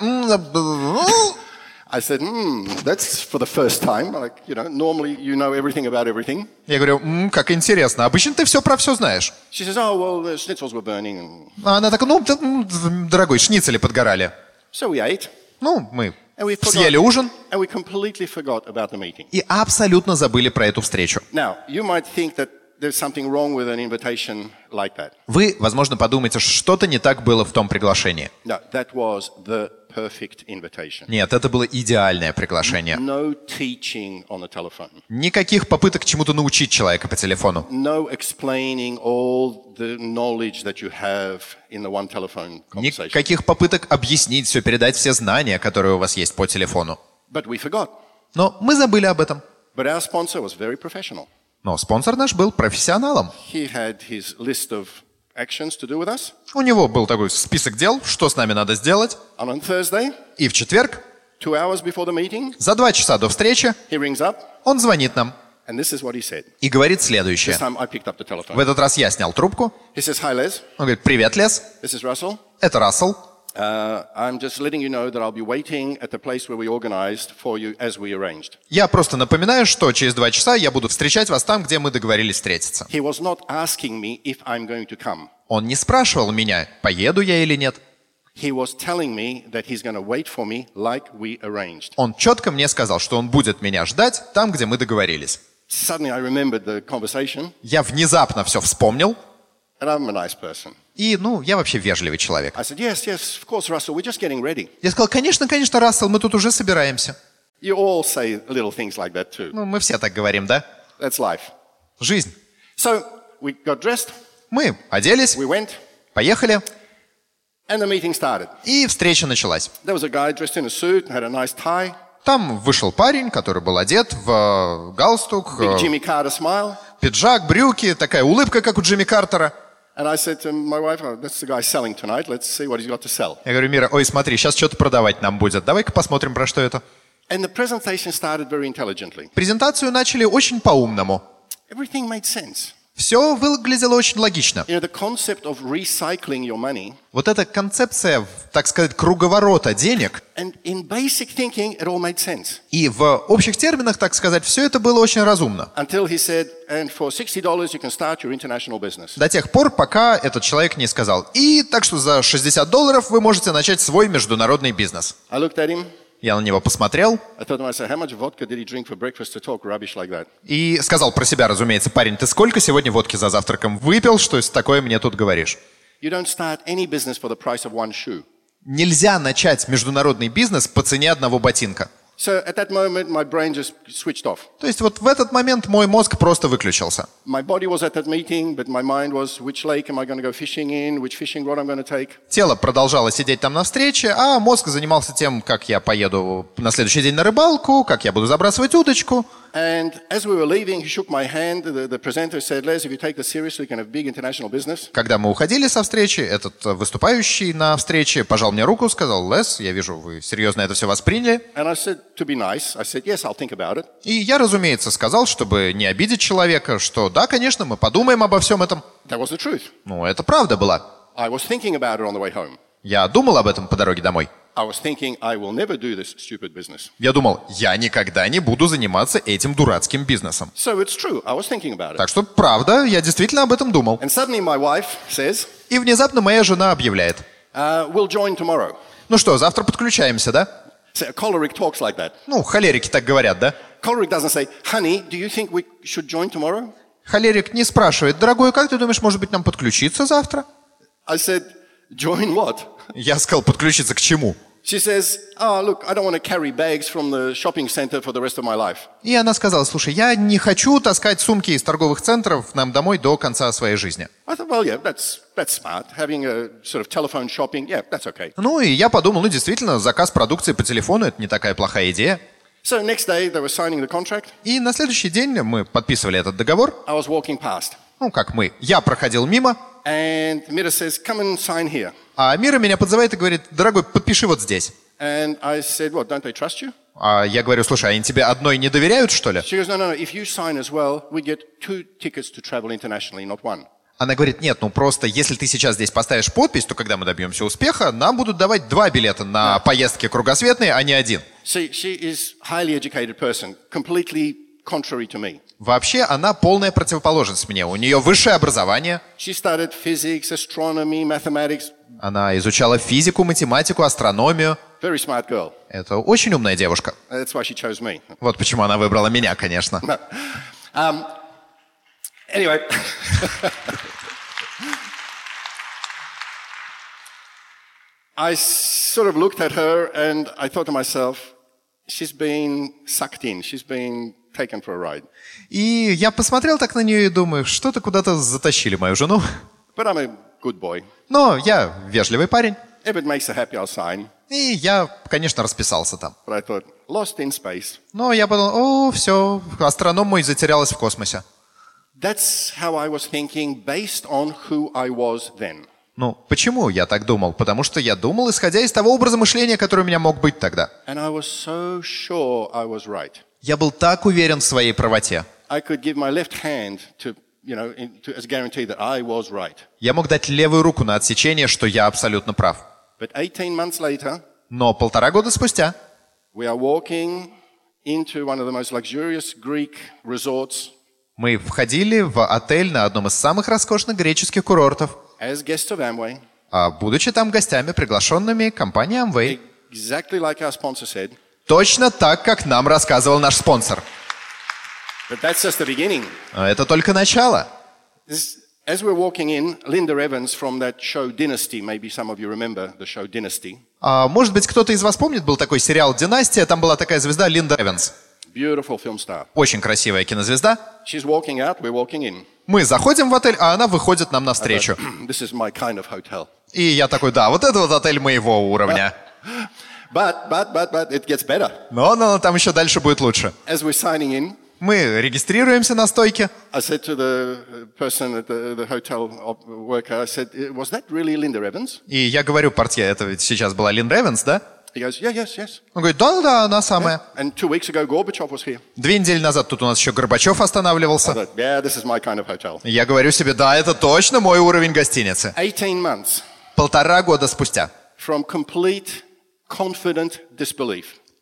I said, that's for the first time. Like, normally you know everything about everything. Я говорю, как интересно, обычно ты все про все знаешь. She says, oh, well, the schnitzels were burning. А она так, дорогой, шницели подгорали. So we ate. Мы съели ужин and we completely forgot about the meeting. и абсолютно забыли про эту встречу. Now, you might think that there's something wrong with an invitation like that. Вы, возможно, подумаете, что что-то не так было в том приглашении. No, that was the perfect invitation. Нет, это было идеальное приглашение. No teaching on the telephone. Никаких попыток чему-то научить человека по телефону. No explaining all the knowledge that you have in the one telephone conversation. Никаких попыток объяснить все, передать все знания, которые у вас есть по телефону. But we forgot. Но мы забыли об этом. But our sponsor was very professional. Но спонсор наш был профессионалом. He had his list of actions to do with us. У него был такой список дел, что с нами надо сделать. And on Thursday, И в четверг, 2 hours before the meeting, за 2 часа до встречи, he rings up, он звонит нам and this is what he said. и говорит This следующее. time I picked up the В telephone. этот раз я снял трубку. He says, "Hi, Les. Он говорит: привет, Лес, This is Russell. это Рассел. I'm just letting you know that I'll be waiting at the place where we organized for you as we arranged." Я просто напоминаю, что через 2 часа я буду встречать вас там, где мы договорились встретиться. He was not asking me if I'm going to come. Он не спрашивал меня, поеду я или нет. He was telling me that he's going to wait for me like we arranged. Он четко мне сказал, что он будет меня ждать там, где мы договорились. Suddenly I remembered the conversation, Я внезапно все вспомнил. and I'm a nice person. И, я вообще вежливый человек. I said, yes, of course, Russell, we're just getting ready. Я сказал: конечно, Рассел, мы тут уже собираемся. You all say little things like that too. Мы все так говорим, да? That's life. Жизнь. So we got dressed, Мы оделись, we went, поехали, and the meeting started. и встреча началась. There was a guy dressed in a suit, had a nice tie, Там вышел парень, который был одет в галстук, big Jimmy Carter smile. пиджак, брюки, такая улыбка, как у Джимми Картера. And I said to my wife, "Oh, that's the guy selling tonight. Let's see what he's got to sell." Я говорю: Мира, ой, смотри, сейчас что-то продавать нам будет. Давай-ка посмотрим, про что это. And the presentation started very intelligently. Презентацию начали очень по-умному. Everything made sense. Все выглядело очень логично. You know, the concept of recycling your money, Вот эта концепция, так сказать, круговорота денег, and in basic thinking, it all made sense. и в общих терминах, так сказать, все это было очень разумно. Until he said, and for $60 you can start your international business. До тех пор, пока этот человек не сказал: и так что за $60 вы можете начать свой международный бизнес. I looked at him. Я на него посмотрел I thought to myself, how much vodka did he drink for breakfast to talk rubbish like that? и сказал про себя, разумеется: парень, ты сколько сегодня водки за завтраком выпил, что такое мне тут говоришь? You don't start any business for the price of one shoe. Нельзя начать международный бизнес по цене одного ботинка. So at that moment, my brain just switched off. То есть вот в этот момент мой мозг просто выключился. My body was at that meeting, but my mind was, which lake am I going to go fishing in, which fishing rod I'm going to take? Тело продолжало сидеть там на встрече, а мозг занимался тем, как я поеду на следующий день на рыбалку, как я буду забрасывать удочку. And as we were leaving, he shook my hand. The presenter said, Les, if you take this seriously, you can have big international business. Когда мы уходили со встречи, этот выступающий на встрече пожал мне руку, сказал: Лес, я вижу, вы серьезно это все восприняли. And I said, to be nice, I said, yes, I'll think about it. И я, разумеется, сказал, чтобы не обидеть человека, что да, конечно, мы подумаем обо всем этом. That was the truth. Это правда была. I was thinking about it on the way home. Я думал об этом по дороге домой. I was thinking, I will never do this stupid business. Я думал, я никогда не буду заниматься этим дурацким бизнесом. So it's true, I was thinking about it. Так что, правда, я действительно об этом думал. And suddenly my wife says, И внезапно моя жена объявляет: we'll join tomorrow. ну что, завтра подключаемся, да? So a choleric talks like that. Холерики так говорят, да? Choleric doesn't say, honey, do you think we should join tomorrow? Холерик не спрашивает: дорогой, как ты думаешь, может быть, нам подключиться завтра? I said, join what? Я сказал: подключиться к чему? She says, oh, look, I don't want to carry bags from the shopping center for the rest of my life. И она сказала: слушай, я не хочу таскать сумки из торговых центров нам домой до конца своей жизни. I thought, well, yeah, that's smart. Having a sort of telephone shopping, yeah, that's okay. И я подумал, действительно, заказ продукции по телефону – это не такая плохая идея. So next day, they were signing the contract. И на следующий день мы подписывали этот договор. I was walking past. Я проходил мимо, And Mira says, come and sign here. а Мира меня подзывает и говорит: дорогой, подпиши вот здесь. And I said, what, don't they trust you? А я говорю: слушай, они тебе одной не доверяют, что ли? She goes, no, if you sign as well, we get 2 tickets to travel internationally, not 1. Она говорит: нет, просто если ты сейчас здесь поставишь подпись, то когда мы добьемся успеха, нам будут давать 2 билета на поездки кругосветные, а не 1. See, she is a highly educated person, completely contrary to me. Вообще, она полная противоположность мне. У нее высшее образование. She studied physics, astronomy, mathematics. Она изучала физику, математику, астрономию. Very smart girl. Это очень умная девушка. That's why she chose me. Вот почему она выбрала меня, конечно. Anyway. I sort of looked at her and I thought to myself, she's been sucked in. She's been taken for a ride. И я посмотрел так на нее и думаю, что-то куда-то затащили мою жену. But I'm a good boy. Но я вежливый парень. If it makes her happy, I'll sign. И я, конечно, расписался там. But I thought, lost in space. Но я подумал, все, астроном мой затерялась в космосе. That's how I was thinking based on who I was then. Ну, почему я так думал? Потому что я думал, исходя из того образа мышления, который у меня мог быть тогда. And I was so sure I was right. Я был так уверен в своей правоте. I could give my left hand to, as a guarantee that I was right. Я мог дать левую руку на отсечение, что я абсолютно прав. But 18 months later, Но 1,5 года спустя we are walking into one of the most luxurious Greek resorts мы входили в отель на одном из самых роскошных греческих курортов, as guests of Amway, будучи там гостями, приглашенными компанией Amway. exactly like our sponsor said. Точно так, как нам рассказывал наш спонсор. But that's just the beginning. Это только начало. As we're walking in, Linda Evans from that show Dynasty, maybe some of you remember the show Dynasty. Может быть, кто-то из вас помнит, был такой сериал «Династия», там была такая звезда Линда Эванс. Beautiful film star. Очень красивая кинозвезда. She's walking out, we're walking in. Мы заходим в отель, а она выходит нам навстречу. This is my kind of hotel. И я такой, да, вот это вот отель моего уровня. But it gets better. Но там еще дальше будет лучше. As we're signing in, Мы регистрируемся на стойке. I said to the person at the hotel worker, I said, was that really Linda Evans? И я говорю портье, это ведь сейчас была Линда Эванс, да? He goes, yes. Он говорит, да, она самая. And 2 weeks ago, Gorbachev was here. 2 недели назад тут у нас еще Горбачев I останавливался. thought, yeah, this is my kind of hotel. Я говорю себе, да, это точно мой уровень гостиницы. 18 months 1,5 года спустя. from complete confident disbelief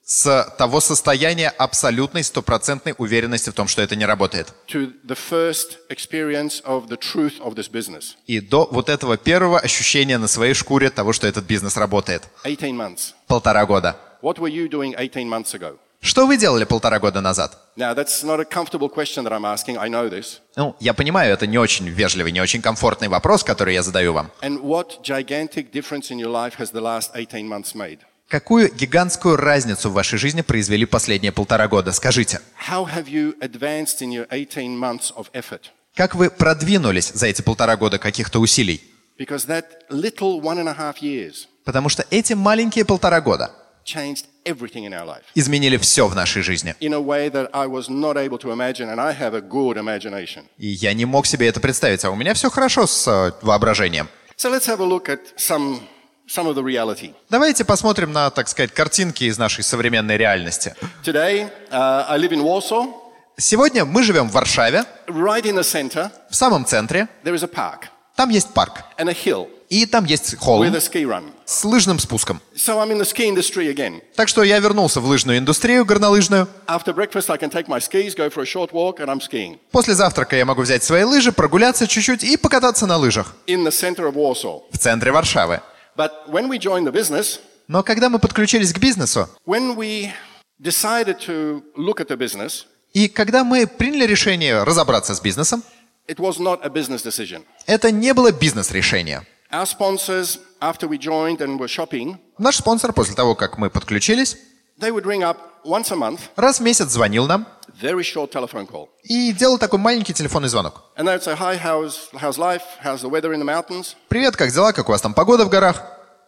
С того состояния абсолютной, стопроцентной уверенности в том, что это не работает. to the first experience of the truth of this business. И до вот этого первого ощущения на своей шкуре того, что этот бизнес работает. 18 months. 1,5 года. What were you doing 18 months ago? Что вы делали 1,5 года назад? Now, that's not a comfortable question that I'm asking. I know this. Ну, я понимаю, это не очень вежливый, не очень комфортный вопрос, который я задаю вам. And what gigantic difference in your life has the last 18 months made? Какую гигантскую разницу в вашей жизни произвели последние 1,5 года? Скажите. How have you advanced in your 18 months of effort? Как вы продвинулись за эти 1,5 года каких-то усилий? Because that little 1.5 years Потому что эти маленькие 1,5 года changed everything in our life изменили все в нашей жизни. in a way that I was not able to imagine, and I have a good imagination. И я не мог себе это представить, а у меня все хорошо с воображением. So let's have a look at some of the reality. Давайте посмотрим на, так сказать, картинки из нашей современной реальности. Today, I live in Warsaw. Сегодня мы живем в Варшаве, Right in the center, в самом центре. there is a park Там есть парк. and a hill И там есть with холм a ski run. с лыжным спуском. So I'm in the ski industry again. Так что я вернулся в лыжную индустрию, горнолыжную. After breakfast, I can take my skis, go for a short walk, and I'm skiing После завтрака я могу взять свои лыжи, прогуляться чуть-чуть и покататься на лыжах in the center of Warsaw. в центре Варшавы. But when we joined the business, Но когда мы подключились к бизнесу, when we decided to look at the business, и когда мы приняли решение разобраться с бизнесом, it was not a business decision. это не было бизнес-решение. Our sponsors, after we joined and were shopping, Наш спонсор, после того, как мы подключились, they would ring up once a month, раз в месяц звонил нам very short telephone call. и делал такой маленький телефонный звонок. And they'd say, hi, how's life? How's the weather in the mountains? «Привет, как дела? Как у вас там погода в горах?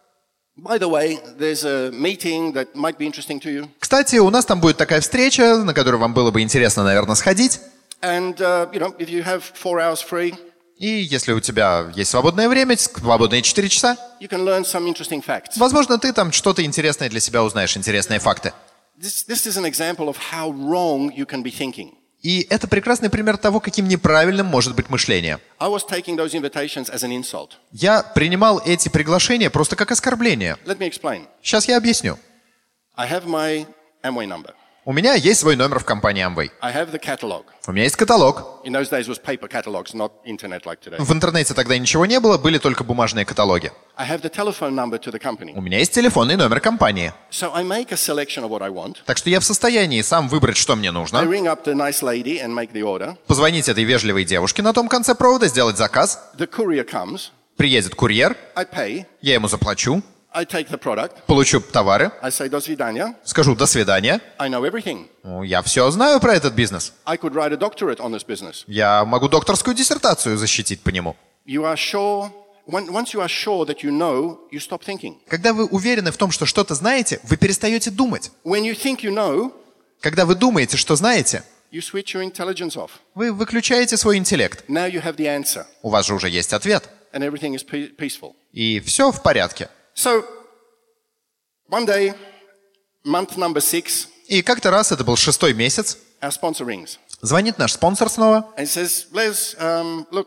By the way, there's a meeting that might be interesting to you. Кстати, у нас там будет такая встреча, на которую вам было бы интересно, наверное, сходить. And, if you have 4 hours free, И если у тебя есть свободное время, свободные 4 часа, you can learn some interesting facts. возможно, ты там что-то интересное для себя узнаешь, интересные факты. This is an example of how wrong you can be thinking. И это прекрасный пример того, каким неправильным может быть мышление. I was taking those invitations as an insult. Я принимал эти приглашения просто как оскорбление. Let me explain. Сейчас я объясню. I have my Amway number. У меня есть свой номер в компании Amway. I have the catalog. У меня есть каталог. In those days it was paper catalogs, not internet like today. В интернете тогда ничего не было, были только бумажные каталоги. I have the telephone number to the company. У меня есть телефонный номер компании. So I make a selection of what I want. Так что я в состоянии сам выбрать, что мне I нужно. ring up the nice lady and make the order. Позвонить этой вежливой девушке на том конце провода, сделать заказ. The courier comes. Приедет курьер, I pay. я ему заплачу, I take the product. получу товары, I say, "До свидания." скажу «до свидания». I know everything. Ну, я все знаю про этот бизнес. I could write a doctorate on this business. Я могу докторскую диссертацию защитить по нему. You are sure. Once you are sure that you know, you stop thinking. Когда вы уверены в том, что что-то знаете, вы перестаете думать. When you think you know, Когда вы думаете, что знаете, you switch your intelligence off. вы выключаете свой интеллект. Now you have the answer, У вас же уже есть ответ. and everything is peaceful. И все в порядке. So, one day, month number 6, И как-то раз, это был 6-й месяц, our sponsor rings звонит наш спонсор снова and says, "Les, look,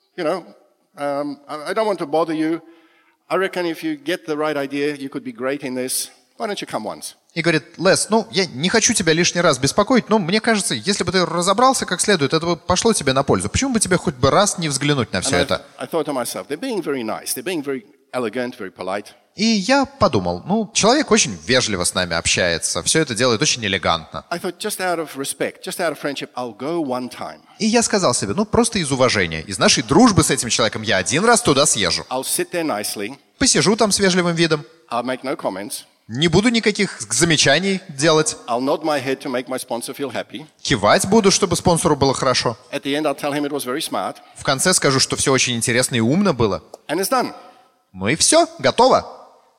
I don't want to bother you. I reckon if you get the right idea, you could be great in this. Why don't you come once?" и говорит: «Лес, я не хочу тебя лишний раз беспокоить, но мне кажется, если бы ты разобрался как следует, это бы пошло тебе на пользу. Почему бы тебе хоть бы раз не взглянуть на все And это?» I thought to myself, they're being very nice. They're being very elegant, very polite. И я подумал, человек очень вежливо с нами общается, все это делает очень элегантно. I thought, just out of respect, just out of friendship, I'll go one time. И я сказал себе, просто из уважения, из нашей дружбы с этим человеком я один раз туда съезжу. I'll sit there nicely. Посижу там с вежливым видом, I'll make no comments. не буду никаких замечаний делать, I'll nod my head to make my sponsor feel happy. кивать буду, чтобы спонсору было хорошо. At the end, I'll tell him it was very smart. В конце скажу, что все очень интересно и умно было. And it's done. Ну и все, готово.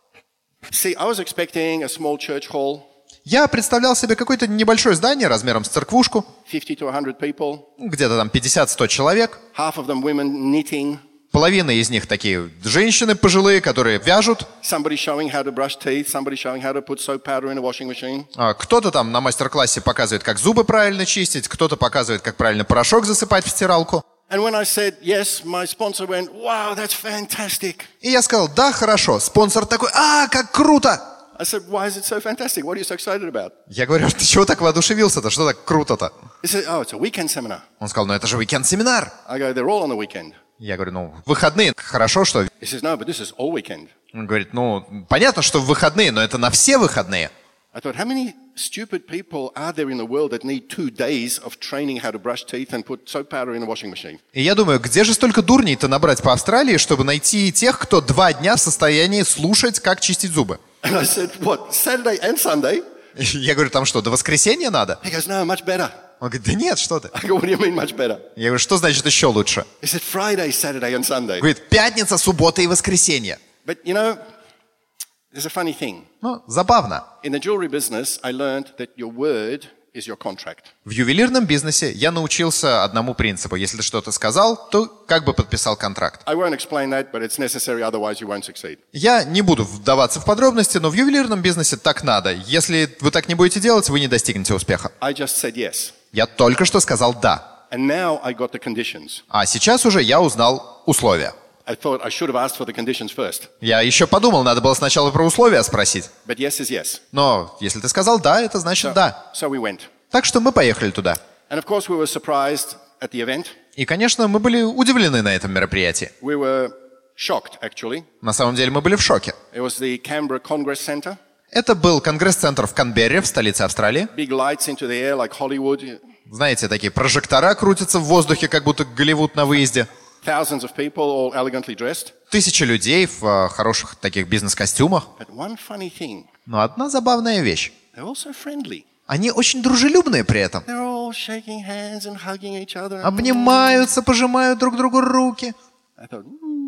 See, I was expecting a small church hall, Я представлял себе какое-то небольшое здание размером с церквушку, 50 to 100 people, где-то там 50-100 человек. half of them women knitting, Половина из них такие женщины пожилые, которые вяжут. somebody showing how to brush teeth, somebody showing how to put soap powder in a washing machine. Кто-то там на мастер-классе показывает, как зубы правильно чистить, кто-то показывает, как правильно порошок засыпать в стиралку. And when I said yes, my sponsor went, "Wow, that's fantastic." И я сказал: да, хорошо. Спонсор такой: как круто! I said, "Why is it so fantastic? What are you so excited about?" Я говорю: ты чего так воодушевился-то? Что так круто-то? He said, "Oh, it's a weekend seminar." Он сказал: это же уикенд-семинар. I go, "They're all on the weekend." Я говорю: выходные, хорошо, что... He says, "No, but this is all weekend." Он говорит: понятно, что в выходные, но это на все выходные. I thought, how many stupid people are there in the world that need 2 days of training how to brush teeth and put soap powder in a washing machine? И я думаю, где же столько дурней-то набрать по Австралии, чтобы найти тех, кто 2 дня в состоянии слушать, как чистить зубы? And I said, "What, Saturday and Sunday?" Я говорю: там что, до воскресенья надо? He goes, "No, much better." Он говорит: да нет, что ты. I go, "What do you mean much better?" Я говорю: что значит еще лучше? He said, "Friday, Saturday and Sunday." Говорит: пятница, суббота и воскресенье. But you know, there's a funny thing. Забавно. In the jewelry business, I learned that your word is your contract. В ювелирном бизнесе я научился одному принципу. Если ты что-то сказал, то как бы подписал контракт. I won't explain that, but it's necessary, otherwise you won't succeed. Я не буду вдаваться в подробности, но в ювелирном бизнесе так надо. Если вы так не будете делать, вы не достигнете успеха. I just said yes. Я только что сказал «да». And now I got the conditions. А сейчас уже я узнал условия. I thought I should have asked for the conditions first. Я еще подумал, надо было сначала про условия спросить. But yes is yes. Но если ты сказал «да», это значит «да». So we went. Так что мы поехали туда. And of course we were surprised at the event. И, конечно, мы были удивлены на этом мероприятии. We were shocked, actually. На самом деле мы были в шоке. It was the Canberra Congress Centre. Это был конгресс-центр в Канберре, в столице Австралии. Big lights into the air like Hollywood. Знаете, такие прожектора крутятся в воздухе, как будто Голливуд на выезде. Thousands of people, all elegantly dressed. 1000 людей в хороших таких бизнес-костюмах. But one funny thing, Но одна забавная вещь. they're also friendly. Они очень дружелюбные при этом. They're all shaking hands and hugging each other. Обнимаются, пожимают друг другу руки. I thought,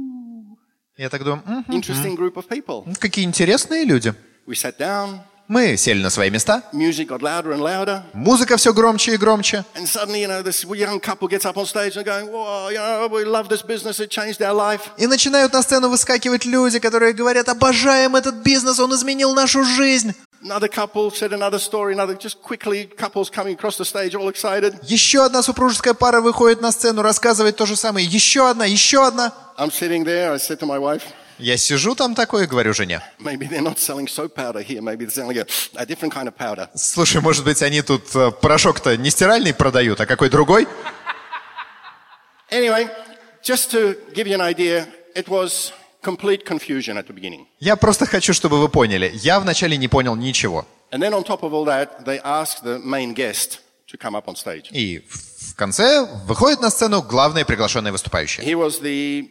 Я так думаю, interesting group of people. какие интересные люди. We sat down. Мы сели на свои места. Music got louder and louder. Музыка все громче и громче. And suddenly, this young couple gets up on stage and going, "Whoa, we love this business. It changed our life." И начинают на сцену выскакивать люди, которые говорят: обожаем этот бизнес, он изменил нашу жизнь. Another couple said another story. Just quickly, couples coming across the stage, all excited. Еще одна супружеская пара выходит на сцену, рассказывает то же самое. Еще одна, еще одна. I'm sitting there. I said to my wife, Я сижу там такой и говорю жене: Maybe they're not selling soap powder here. Maybe they're selling a different kind of powder. слушай, может быть, они тут порошок-то не стиральный продают, а какой другой? Anyway, just to give you an idea, it was complete confusion at the beginning. Я просто хочу, чтобы вы поняли. Я вначале не понял ничего. And then on top of all that, they asked the main guest to come up on stage. И в конце выходит на сцену главный приглашенный выступающий. He was the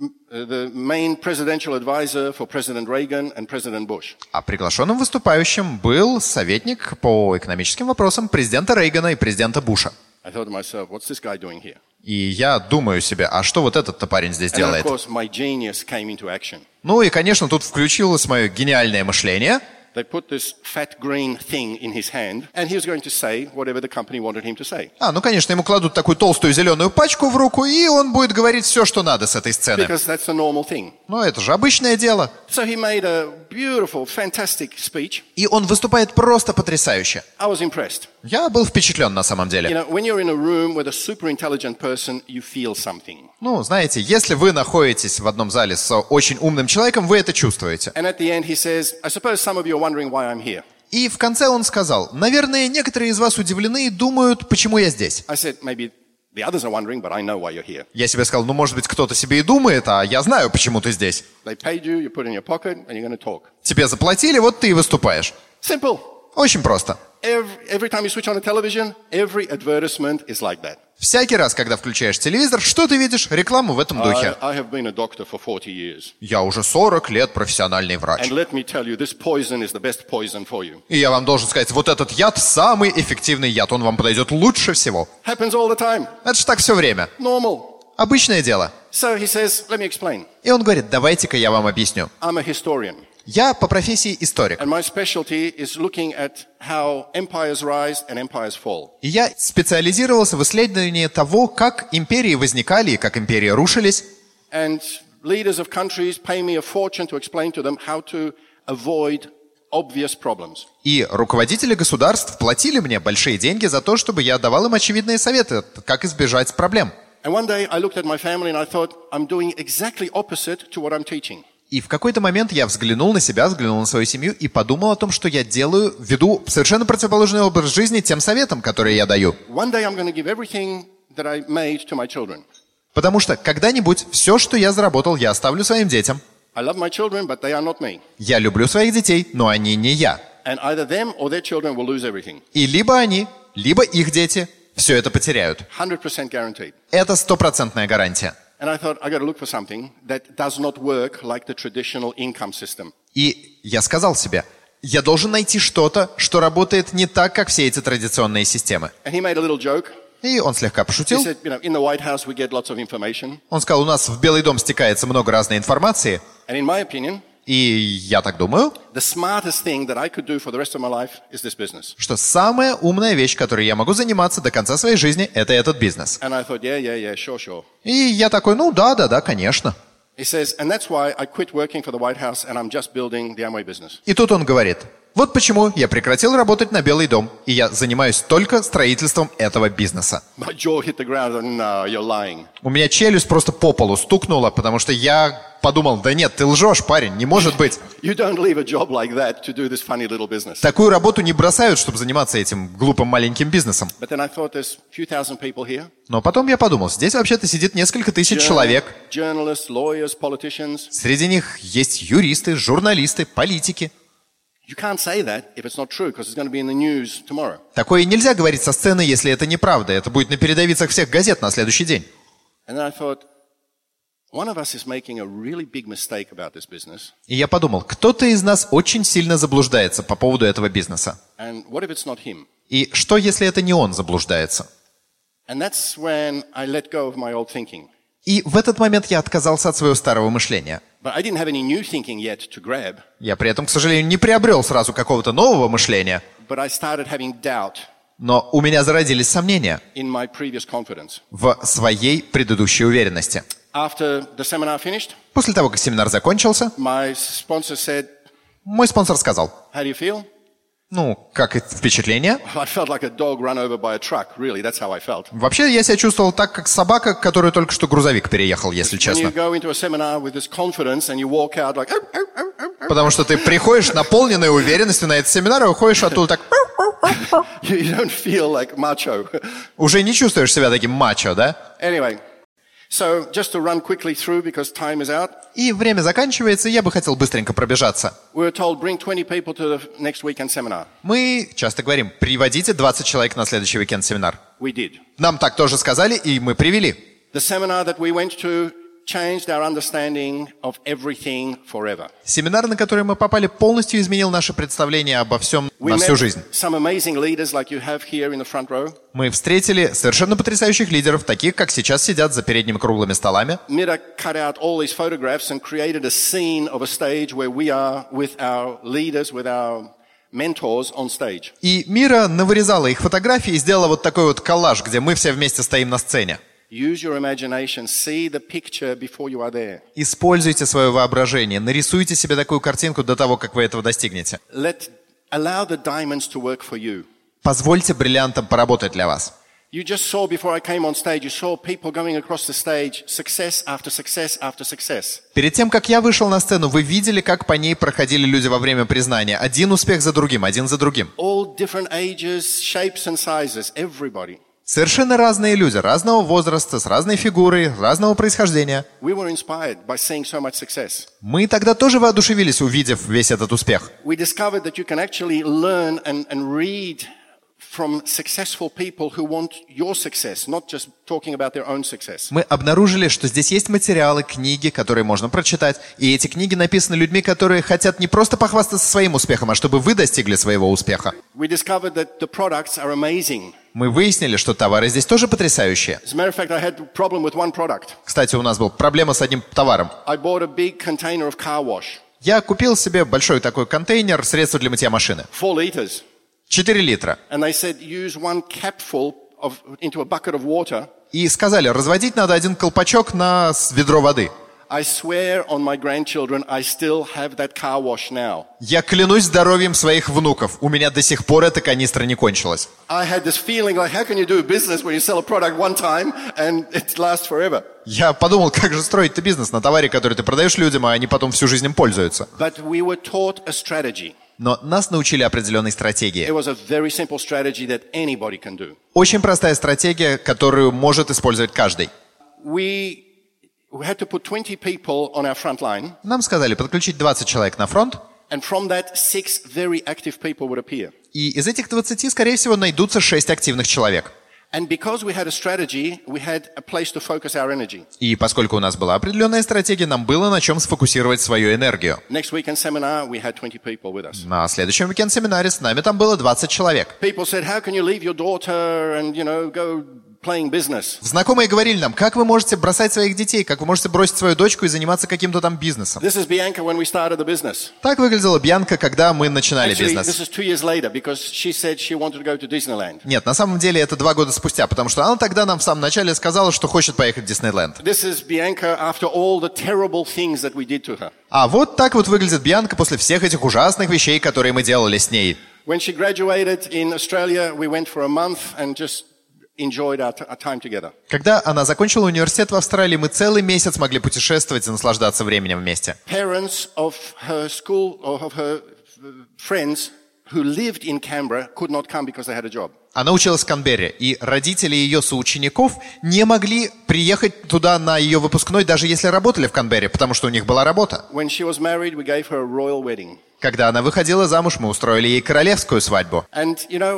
main presidential advisor for President Reagan and President Bush. А приглашенным выступающим был советник по экономическим вопросам президента Рейгана и президента Буша. I thought to myself, what's this guy doing here? И я думаю себе, а что вот этот-то парень здесь And of делает? course, my genius came into action. Ну и, конечно, тут включилось мое гениальное мышление. They put this fat green thing in his hand, and he was going to say whatever the company wanted him to say. Ну, конечно, ему кладут такую толстую зеленую пачку в руку, и он будет говорить все, что надо с этой сцены. Because that's the normal thing. Но это же обычное дело. So he made a beautiful, fantastic speech. И он выступает просто потрясающе. I was impressed. Я был впечатлен на самом You деле. know, when you're in a room with a super intelligent person, you feel something. Ну, знаете, если вы находитесь в одном зале с очень умным человеком, вы это чувствуете. And at the end he says, I suppose some of you are wondering why I'm here. И в конце он сказал: наверное, некоторые из вас удивлены и думают, почему я здесь. I said, maybe the others are wondering, but I know why you're here. Я себе сказал: ну, может быть, кто-то себе и думает, а я знаю, почему ты здесь. They paid you, you put it in your pocket, and you're going to talk. Тебе заплатили, вот ты и выступаешь. Simple. Очень просто. Every time you switch on a television, every advertisement is like that. Всякий раз, когда включаешь телевизор, что ты видишь? Рекламу в этом духе. I have been a doctor for 40 years. Я уже 40 лет профессиональный врач. And let me tell you, this poison is the best poison for you. И я вам должен сказать, вот этот яд самый эффективный яд. Он вам подойдет лучше всего. Happens all the time. Это же так все время. Normal. Обычное дело. So he says, let me explain. И он говорит: давайте-ка я вам объясню. I'm a historian. Я по профессии историк. And my specialty is looking at how empires rise and empires fall. И я специализировался в исследовании того, как империи возникали и как империи рушились. And leaders of countries pay me a fortune to explain to them how to avoid obvious problems. И руководители государств платили мне большие деньги за то, чтобы я давал им очевидные советы, как избежать проблем. And one day I looked at my family and I thought, I'm doing exactly opposite to what I'm teaching. И в какой-то момент я взглянул на себя, взглянул на свою семью и подумал о том, что я делаю, веду совершенно противоположный образ жизни тем советам, которые я даю. One day I'm going to give everything that I made to my children. Потому что когда-нибудь все, что я заработал, я оставлю своим детям. I love my children, but they are not me. Я люблю своих детей, но они не я. And either them or their children will lose everything. И либо они, либо их дети все это потеряют. 100% guaranteed. Это стопроцентная гарантия. And I thought, I got to look for something that does not work like the traditional income system. И я сказал себе, я должен найти что-то, что работает не так, как все эти традиционные системы. And he made a little joke. И он слегка He пошутил. said, you know, in the White House we get lots of information. Он сказал, у нас в Белый дом стекается много разной информации. And in my opinion, И я так думаю, the smartest thing that I could do for the rest of my life is this business. что самая умная вещь, которой я могу заниматься до конца своей жизни, это этот бизнес. And I thought, yeah, sure. И я такой, ну да, конечно. He says, and that's why I quit working for the White House and I'm just building the Amway business. И тут он говорит, вот почему я прекратил работать на Белый дом, и я занимаюсь только строительством этого бизнеса. My jaw hit the ground. I thought, no, you're lying. У меня челюсть просто по полу стукнула, потому что я подумал, да нет, ты лжешь, парень, не может быть. You don't leave a job like that to do this funny little business. Такую работу не бросают, чтобы заниматься этим глупым маленьким бизнесом. But then I thought there's a few thousand people here. Но потом я подумал, здесь вообще-то сидит несколько тысяч человек. Journalists, lawyers, politicians. Среди них есть юристы, журналисты, политики. You can't say that if it's not true, because it's going to be in the news tomorrow. Такое нельзя говорить со сцены, если это неправда. Это будет на передовицах всех газет на следующий день. And then I thought, one of us is making a really big mistake about this business. И я подумал, кто-то из нас очень сильно заблуждается по поводу этого бизнеса. And what if it's not him? И что, если это не он заблуждается? And that's when I let go of my old thinking. И в этот момент я отказался от своего старого мышления. But I didn't have any new thinking yet to grab. Я при этом, к сожалению, не приобрел сразу какого-то нового мышления. But I started having doubt Но у меня зародились сомнения in my previous confidence. в своей предыдущей уверенности. After the seminar finished, После того, как семинар закончился, my sponsor said, мой спонсор сказал, how do you feel? Ну, как и впечатление. I felt like a dog run over by a truck. Really, that's how I felt. Вообще, я себя чувствовал так, как собака, которую только что грузовик переехал, если When you честно. go into a seminar with this confidence and you walk out like, "Oh, oh, oh, oh, oh," Потому что ты приходишь наполненной уверенностью на этот семинар и уходишь оттуда так... you don't feel like macho. Уже не чувствуешь себя таким мачо, да? Anyway, so just to run quickly through because time is out. И время заканчивается, и я бы хотел быстренько пробежаться. We were told bring 20 people to the next weekend seminar. Мы часто говорим, приводите 20 человек на следующий уикенд-семинар. We did. Нам так тоже сказали, и мы привели. The seminar that we went to changed our understanding of everything forever. Семинар, на который мы попали, полностью изменил наше представление обо всем We на всю met жизнь. some amazing leaders like you have here in the front row. Мы встретили совершенно потрясающих лидеров, таких, как сейчас сидят за передними круглыми столами. Mira cut out all these photographs and created a scene of a stage where we are with our leaders, with our mentors on stage. И Мира навырезала их фотографии и сделала вот такой вот коллаж, где мы все вместе стоим на сцене. Use your imagination. See the picture before you are there. Используйте свое воображение, нарисуйте себе такую картинку до того, как вы этого достигнете. Allow the diamonds to work for you. Позвольте бриллиантам поработать для вас. You just saw before I came on stage, you saw people going across the stage, success after success after success. Перед тем, как я вышел на сцену, вы видели, как по ней проходили люди во время признания. Один успех за другим, один за другим. All different ages, shapes and sizes, everybody. Совершенно разные люди, разного возраста, с разной фигурой, разного происхождения. We were inspired by seeing so much success. Мы тогда тоже воодушевились, увидев весь этот успех. We discovered that you can actually learn and read from successful people who want your success, not just talking about their own success. Мы обнаружили, что здесь есть материалы, книги, которые можно прочитать. И эти книги написаны людьми, которые хотят не просто похвастаться своим успехом, а чтобы вы достигли своего успеха. We discovered that the products are amazing. Мы выяснили, что товары здесь тоже потрясающие. As a matter of fact, I had a problem with one product. Кстати, у нас была проблема с одним товаром. I bought a big container of car wash. Я купил себе большой такой контейнер, средства для мытья машины. 4 liters. 4 литра. And they said use one capful into a bucket of water. И сказали, разводить надо один колпачок на ведро воды. I swear on my grandchildren, I still have that car wash now. Я клянусь здоровьем своих внуков. У меня до сих пор эта канистра не кончилась. I had this feeling like, how can you do a business when you sell a product one time and it lasts forever? Я подумал, как же строить-то бизнес на товаре, который ты продаешь людям, а они потом всю жизнь им пользуются. But we were taught a strategy. Но нас научили определенной It стратегии. was a very simple strategy that anybody can do. Очень простая стратегия, которую может использовать каждый. We had to put 20 people on our front line, Нам сказали подключить 20 человек на фронт, and from that, 6 very active people would appear. и из этих 20, скорее всего, найдутся 6 активных человек. And because we had a strategy, we had a place to focus our energy. И поскольку у нас была определенная стратегия, нам было на чем сфокусировать свою энергию. Next weekend seminar, we had 20 people with us. На следующем уикенд-семинаре с нами там было 20 человек. People said, how can you leave your daughter and, go playing business? Знакомые говорили нам, как вы можете бросать своих детей, как вы можете бросить свою дочку и заниматься каким-то там бизнесом. This is Bianca when we started the business. Так выглядела Бьянка, когда мы начинали Actually, бизнес. this is 2 years later because she said she wanted to go to Disneyland. Нет, на самом деле это 2 года спустя, потому что она тогда нам в самом начале сказала, что хочет поехать в Диснейленд. This is Bianca after all the terrible things that we did to her. А вот так вот выглядит Бьянка после всех этих ужасных вещей, которые мы делали с ней. When she graduated in Australia, we went for a month and just enjoyed our time together. Когда она закончила университет в Австралии, мы целый месяц могли путешествовать и наслаждаться временем вместе. Parents of her school, or of her friends who lived in Canberra could not come because they had a job. Она училась в Канберре, и родители ее соучеников не могли приехать туда на ее выпускной, даже если работали в Канберре, потому что у них была работа. When she was married, we gave her a royal wedding. Когда она выходила замуж, мы устроили ей королевскую свадьбу. And,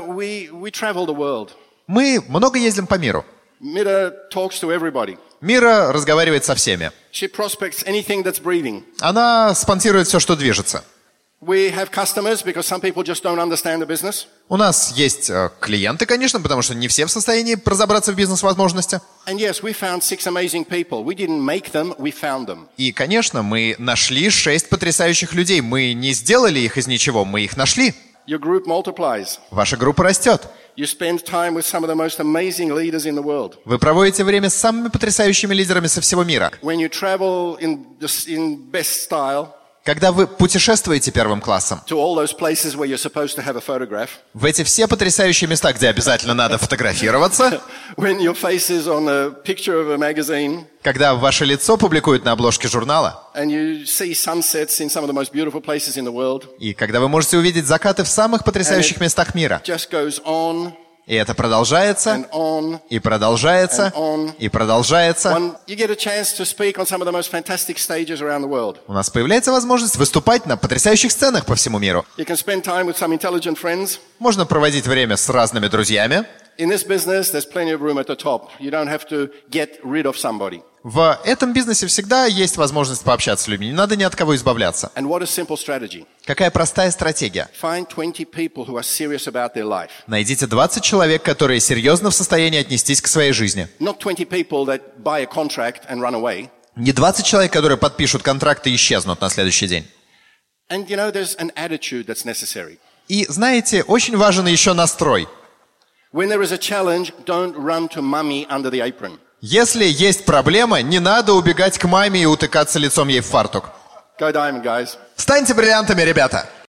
we travel the world. Мы много ездим по миру. Mira talks to everybody. Мира разговаривает со всеми. She prospects anything that's breathing. Она спонсирует все, что движется. We have customers because some people just don't understand the business. У нас есть клиенты, конечно, потому что не все в состоянии разобраться в бизнес-возможности. And yes, we found 6 amazing people. We didn't make them, we found them. И, конечно, мы нашли 6 потрясающих людей. Мы не сделали их из ничего, мы их нашли. Your group multiplies. Ваша группа растет. You spend time with some of the most amazing leaders in the world. Вы проводите время с самыми потрясающими лидерами со всего мира. When you travel in best style, Когда вы путешествуете первым классом, to all those places where you're supposed to have a photograph, в эти все потрясающие места, где обязательно надо фотографироваться, when your face is on a picture of a magazine, когда ваше лицо публикуют на обложке журнала, and you see sunsets in some of the most beautiful places in the world, и когда вы можете увидеть закаты в самых потрясающих местах мира. just goes on И это продолжается, and on. и продолжается, и продолжается. When you get a chance to speak on some of the most fantastic stages around the world, У нас появляется возможность выступать на потрясающих сценах по всему миру. you can spend time with some intelligent friends. Можно проводить время с разными друзьями. In this business, there's plenty of room at the top. You don't have to get rid of somebody. В этом бизнесе всегда есть возможность пообщаться с людьми. Не надо ни от кого избавляться. And what a simple strategy. Какая простая стратегия. Find 20 people who are serious about their life. Найдите 20 человек, которые серьезно в состоянии отнестись к своей жизни. Not 20 people that buy a contract and run away. Не 20 человек, которые подпишут контракт и исчезнут на следующий день. And you know, there's an attitude that's necessary. И знаете, очень важен еще настрой. When there is a challenge, don't run to mummy under the apron. Если есть проблема, не надо убегать к маме и утыкаться лицом ей в фартук. Go diamond, guys. Станьте бриллиантами, ребята!